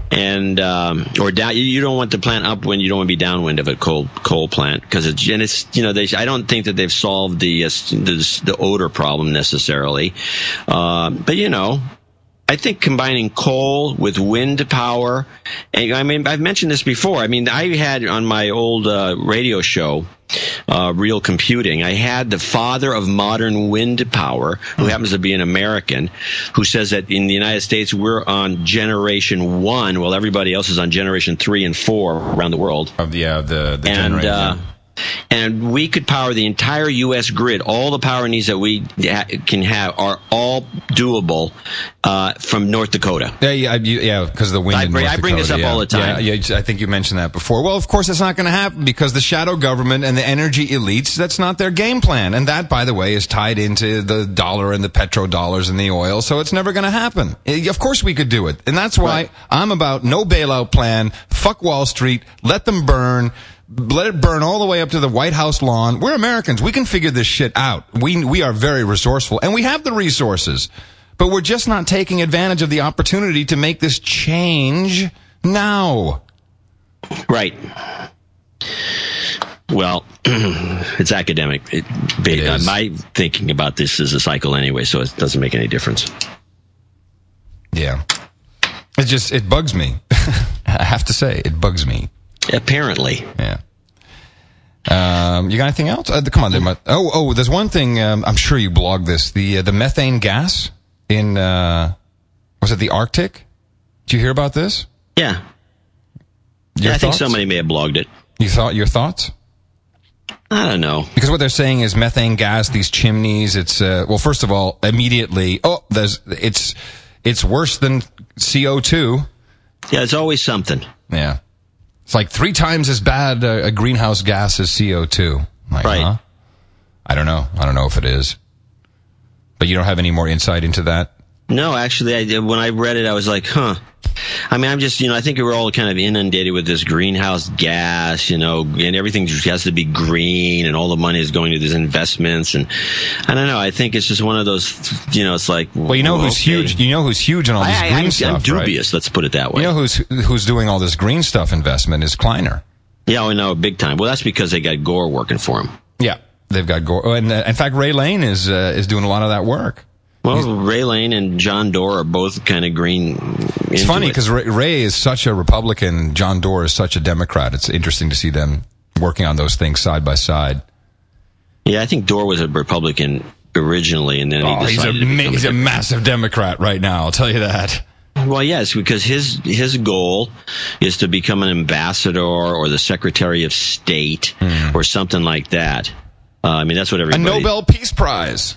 and um, or down. You don't want the plant upwind. You don't want to be downwind of a coal coal plant because it's and it's you know they. I don't think that they've solved the uh, the, the odor problem necessarily, uh, but you know. I think combining coal with wind power, and I mean, I've mentioned this before. I mean, I had on my old uh, radio show, uh, Real Computing, I had the father of modern wind power, who happens to be an American, who says that in the United States we're on generation one, while everybody else is on generation three and four around the world. Of the, uh, the, the and, generation. Uh, And we could power the entire U S grid. All the power needs that we ha- can have are all doable uh, from North Dakota. Yeah, yeah, you, yeah, because of the wind I in bring, North I bring Dakota, this up yeah. all the time. Yeah, yeah, I think you mentioned that before. Well, of course, it's not going to happen because the shadow government and the energy elites, that's not their game plan. And that, by the way, is tied into the dollar and the petrodollars and the oil, so it's never going to happen. Of course we could do it. And that's why right. I'm about no bailout plan, fuck Wall Street, let them burn, let it burn all the way up to the White House lawn. We're Americans. We can figure this shit out. We we are very resourceful, and we have the resources. But we're just not taking advantage of the opportunity to make this change now. Right. Well, it's academic. It, it uh, my thinking about this is a cycle anyway, so it doesn't make any difference. Yeah. It just, it bugs me. I have to say, it bugs me. Apparently. Yeah. Um, you got anything else? Uh, come on. There might, oh, oh, there's one thing, um, I'm sure you blogged this. The, uh, the methane gas in, uh, was it the Arctic? Did you hear about this? Yeah. yeah I thoughts? think somebody may have blogged it. You thought, your thoughts? I don't know. Because what they're saying is methane gas, these chimneys, it's, uh, well, first of all, immediately, oh, there's, it's, it's worse than C O two. Yeah, it's always something. Yeah. It's like three times as bad uh, a greenhouse gas as C O two. Like, right. Huh? I don't know. I don't know if it is. But you don't have any more insight into that? No, actually, I did. When I read it, I was like, huh. I mean, I'm just, you know, I think we're all kind of inundated with this greenhouse gas, you know, and everything just has to be green, and all the money is going to these investments, and I don't know. I think it's just one of those, you know, it's like, well, you know well, who's okay. huge. You know who's huge in all this I, green I'm, stuff. I'm dubious. Right? Let's put it that way. You know who's who's doing all this green stuff investment is Kleiner. Yeah, I know, big time. Well, that's because they got Gore working for him. Yeah, they've got Gore, and uh, in fact, Ray Lane is uh, is doing a lot of that work. Well, He's, Ray Lane and John Doerr are both kind of green. It's funny because it. Ray, Ray is such a Republican, John Doerr is such a Democrat. It's interesting to see them working on those things side by side. Yeah, I think Doerr was a Republican originally, and then oh, he decided he's a, to become he's a, a massive Democrat right now. I'll tell you that. Well, yes, because his his goal is to become an ambassador or the Secretary of State mm. or something like that. Uh, I mean, that's what everybody. A Nobel Peace Prize.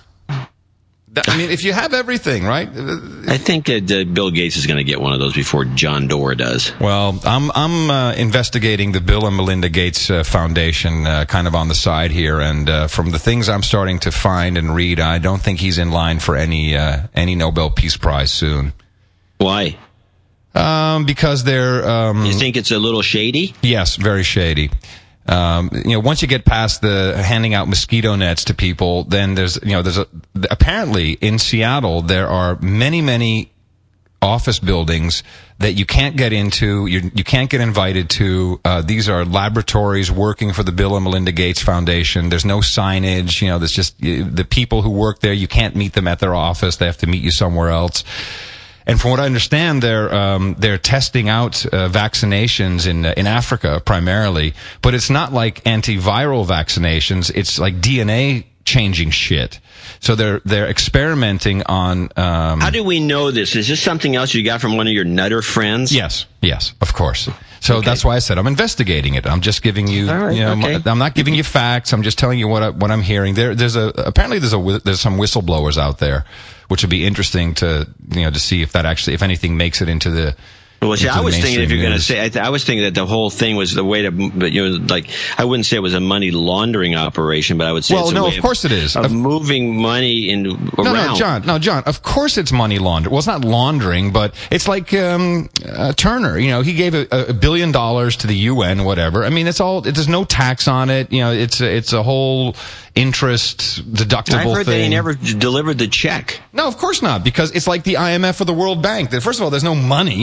I mean, if you have everything, right? I think that uh, Bill Gates is going to get one of those before John Doerr does. Well, I'm I'm uh, investigating the Bill and Melinda Gates uh, Foundation uh, kind of on the side here, and uh, from the things I'm starting to find and read, I don't think he's in line for any uh, any Nobel Peace Prize soon. Why? Um, because they're. Um, you think it's a little shady? Yes, very shady. Um, you know, once you get past the handing out mosquito nets to people, then there's, you know, there's a, apparently in Seattle, there are many, many office buildings that you can't get into, you, you can't get invited to. Uh, these are laboratories working for the Bill and Melinda Gates Foundation. There's no signage, you know, there's just, the people who work there, you can't meet them at their office. They have to meet you somewhere else. And from what I understand, they're um, they're testing out uh, vaccinations in uh, in Africa primarily, but it's not like antiviral vaccinations. It's like D N A changing shit. So they're they're experimenting on. Um, How do we know this? Is this something else you got from one of your nutter friends? Yes, yes, of course. So okay. That's why I said I'm investigating it. I'm just giving you, All right, you know, okay. I'm not giving you facts. I'm just telling you what I, what I'm hearing. There, there's a apparently there's a there's some whistleblowers out there, which would be interesting to you know to see if that actually if anything makes it into the. Well, see, I was thinking if you're going to say, I, th- I was thinking that the whole thing was the way to, you know, like, I wouldn't say it was a money laundering operation, but I would say well, it's a no, way of course of, it is. Of, of moving money in around. No, no, John, no, John, of course it's money laundering. Well, it's not laundering, but it's like, um, uh, Turner, you know, he gave a, a billion dollars to the U N, whatever. I mean, it's all, it, there's no tax on it. You know, it's a, it's a whole interest deductible I've heard thing. that he never delivered the check. No, of course not, because it's like the I M F or the World Bank. First of all, there's no money.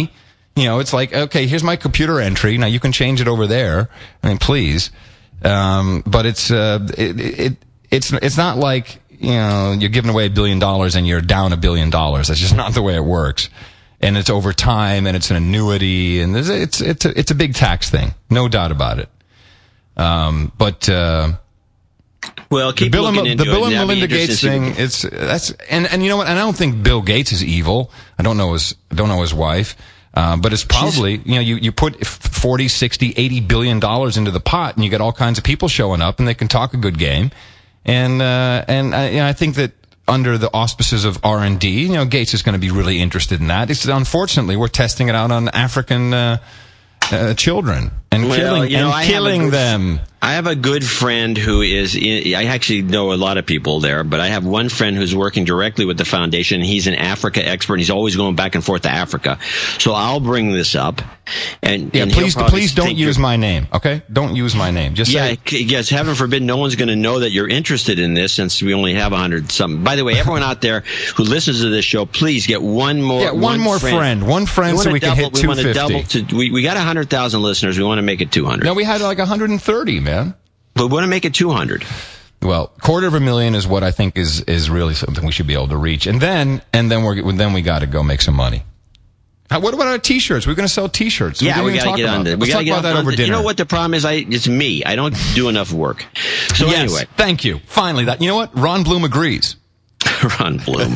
You know, it's like, okay, here's my computer entry. Now you can change it over there. I mean, please. Um, but it's, uh, it, it, it's, it's not like, you know, you're giving away a billion dollars and you're down a billion dollars. That's just not the way it works. And it's over time and it's an annuity and it's, it's, it's a, it's a big tax thing. No doubt about it. Um, but, uh, well, keep the Bill, looking and, into the Bill it. and Melinda Gates thing, it's, that's, and, and you know what? And I don't think Bill Gates is evil. I don't know his, I don't know his wife. Uh, but it's probably, you know, you, you put forty, sixty, eighty billion dollars into the pot and you get all kinds of people showing up and they can talk a good game. And, uh, and I, you know, I think that under the auspices of R and D, you know, Gates is going to be really interested in that. It's unfortunately, we're testing it out on African, uh, uh children and well, killing, you know, and killing good, them. I have a good friend who is, in, I actually know a lot of people there, but I have one friend who's working directly with the foundation. He's an Africa expert. And he's always going back and forth to Africa. So I'll bring this up. And, yeah, and please, please don't use my name. Okay. Don't use my name. Just yeah, say, yes. Heaven forbid no one's going to know that you're interested in this since we only have a hundred something. By the way, everyone out there who listens to this show, please get one more, yeah, one, one more friend, friend one friend so we double, can hit two fifty. We want to double to, we, we got a hundred thousand listeners. We want to make it two hundred. No, we had like one hundred thirty, man. But we want to make it two hundred. Well, quarter of a million is what I think is, is really something we should be able to reach. And then, and then we're, then we got to go make some money. How, what about our t-shirts? We're going to sell t-shirts. Yeah, we, we got to get on that. We got to get about that over the, dinner. You know what the problem is? I, it's me. I don't do enough work. So yes, anyway. Thank you. Finally, that, you know what? Ron Bloom agrees. Ron Bloom.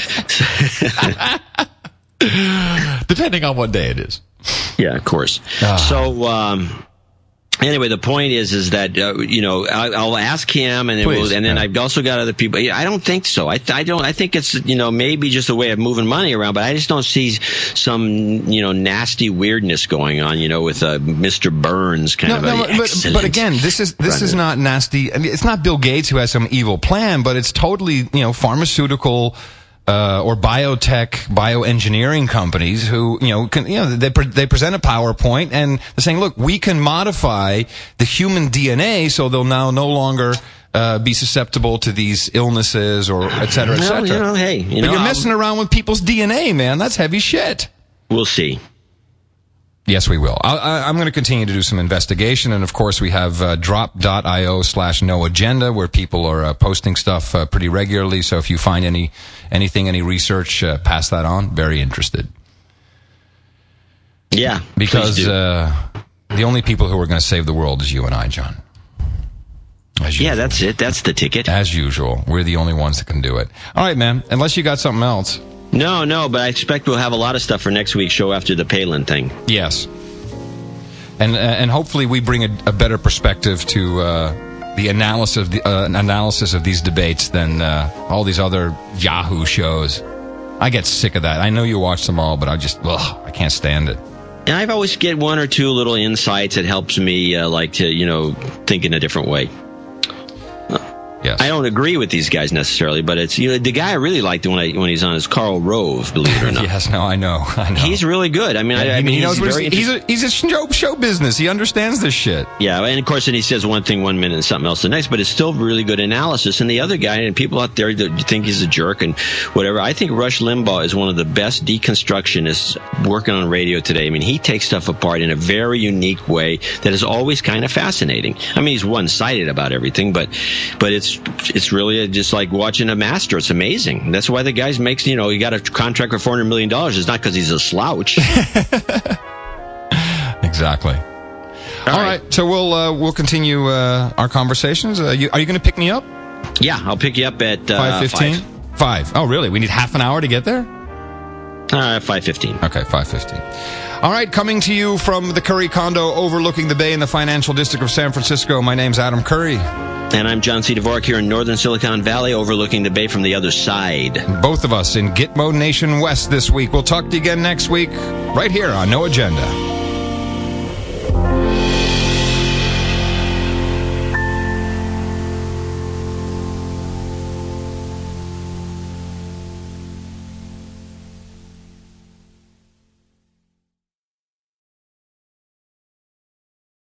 Depending on what day it is. Yeah, of course. Uh. So, um, anyway, the point is, is that, uh, you know, I'll, I'll ask him and then, we'll, and then yeah. I've also got other people. I don't think so. I, I don't, I think it's, you know, maybe just a way of moving money around, but I just don't see some, you know, nasty weirdness going on, you know, with, uh, Mister Burns kind no, of no, a but, but again, this is, this is not nasty. I mean, it's not Bill Gates who has some evil plan, but it's totally, you know, pharmaceutical, Uh, or biotech, bioengineering companies who, you know, can, you know, they, pre- they present a PowerPoint and they're saying, look, we can modify the human D N A so they'll now no longer, uh, be susceptible to these illnesses or et cetera, et cetera. Well, you know, hey, you but know, you're I'll, messing around with people's D N A, man. That's heavy shit. We'll see. Yes, we will. I, I, I'm going to continue to do some investigation, and of course we have uh, drop.io slash no agenda where people are uh, posting stuff uh, pretty regularly. So if you find any anything, any research, uh, pass that on. Very interested. Yeah, because uh, the only people who are going to save the world is you and I, John. As yeah, that's it. That's the ticket. As usual, we're the only ones that can do it. All right, man. Unless you got something else. No, no, but I expect we'll have a lot of stuff for next week's show after the Palin thing. Yes. And uh, and hopefully we bring a, a better perspective to uh, the analysis of the uh, analysis of these debates than uh, all these other Yahoo shows. I get sick of that. I know you watch them all, but I just ugh, I can't stand it. And I've always get one or two little insights that helps me uh, like to, you know, think in a different way. Yes. I don't agree with these guys necessarily, but it's, you know, the guy I really liked when I when he's on is Karl Rove, believe it or not. Yes, no, I know, I know. He's really good. I mean, yeah, I, I mean, he knows he's, very he's, a, he's a show, show business. He understands this shit. Yeah, and of course, and he says one thing one minute and something else the next, but it's still really good analysis. And the other guy, and people out there that think he's a jerk and whatever, I think Rush Limbaugh is one of the best deconstructionists working on radio today. I mean, he takes stuff apart in a very unique way that is always kind of fascinating. I mean, he's one-sided about everything, but but it's it's really just like watching a master. It's amazing. That's why the guy makes, you know, he got a contract for four hundred million dollars. It's not because he's a slouch. Exactly. All, All right. right. So we'll uh, we'll continue uh, our conversations. Uh, you, are you going to pick me up? Yeah, I'll pick you up at uh, five fifteen. Five. Oh, really? We need half an hour to get there? Uh, five fifteen. Okay, five fifteen. All right, coming to you from the Curry condo overlooking the bay in the financial district of San Francisco. My name's Adam Curry. And I'm John C. Dvorak here in northern Silicon Valley, overlooking the bay from the other side. Both of us in Gitmo Nation West this week. We'll talk to you again next week, right here on No Agenda.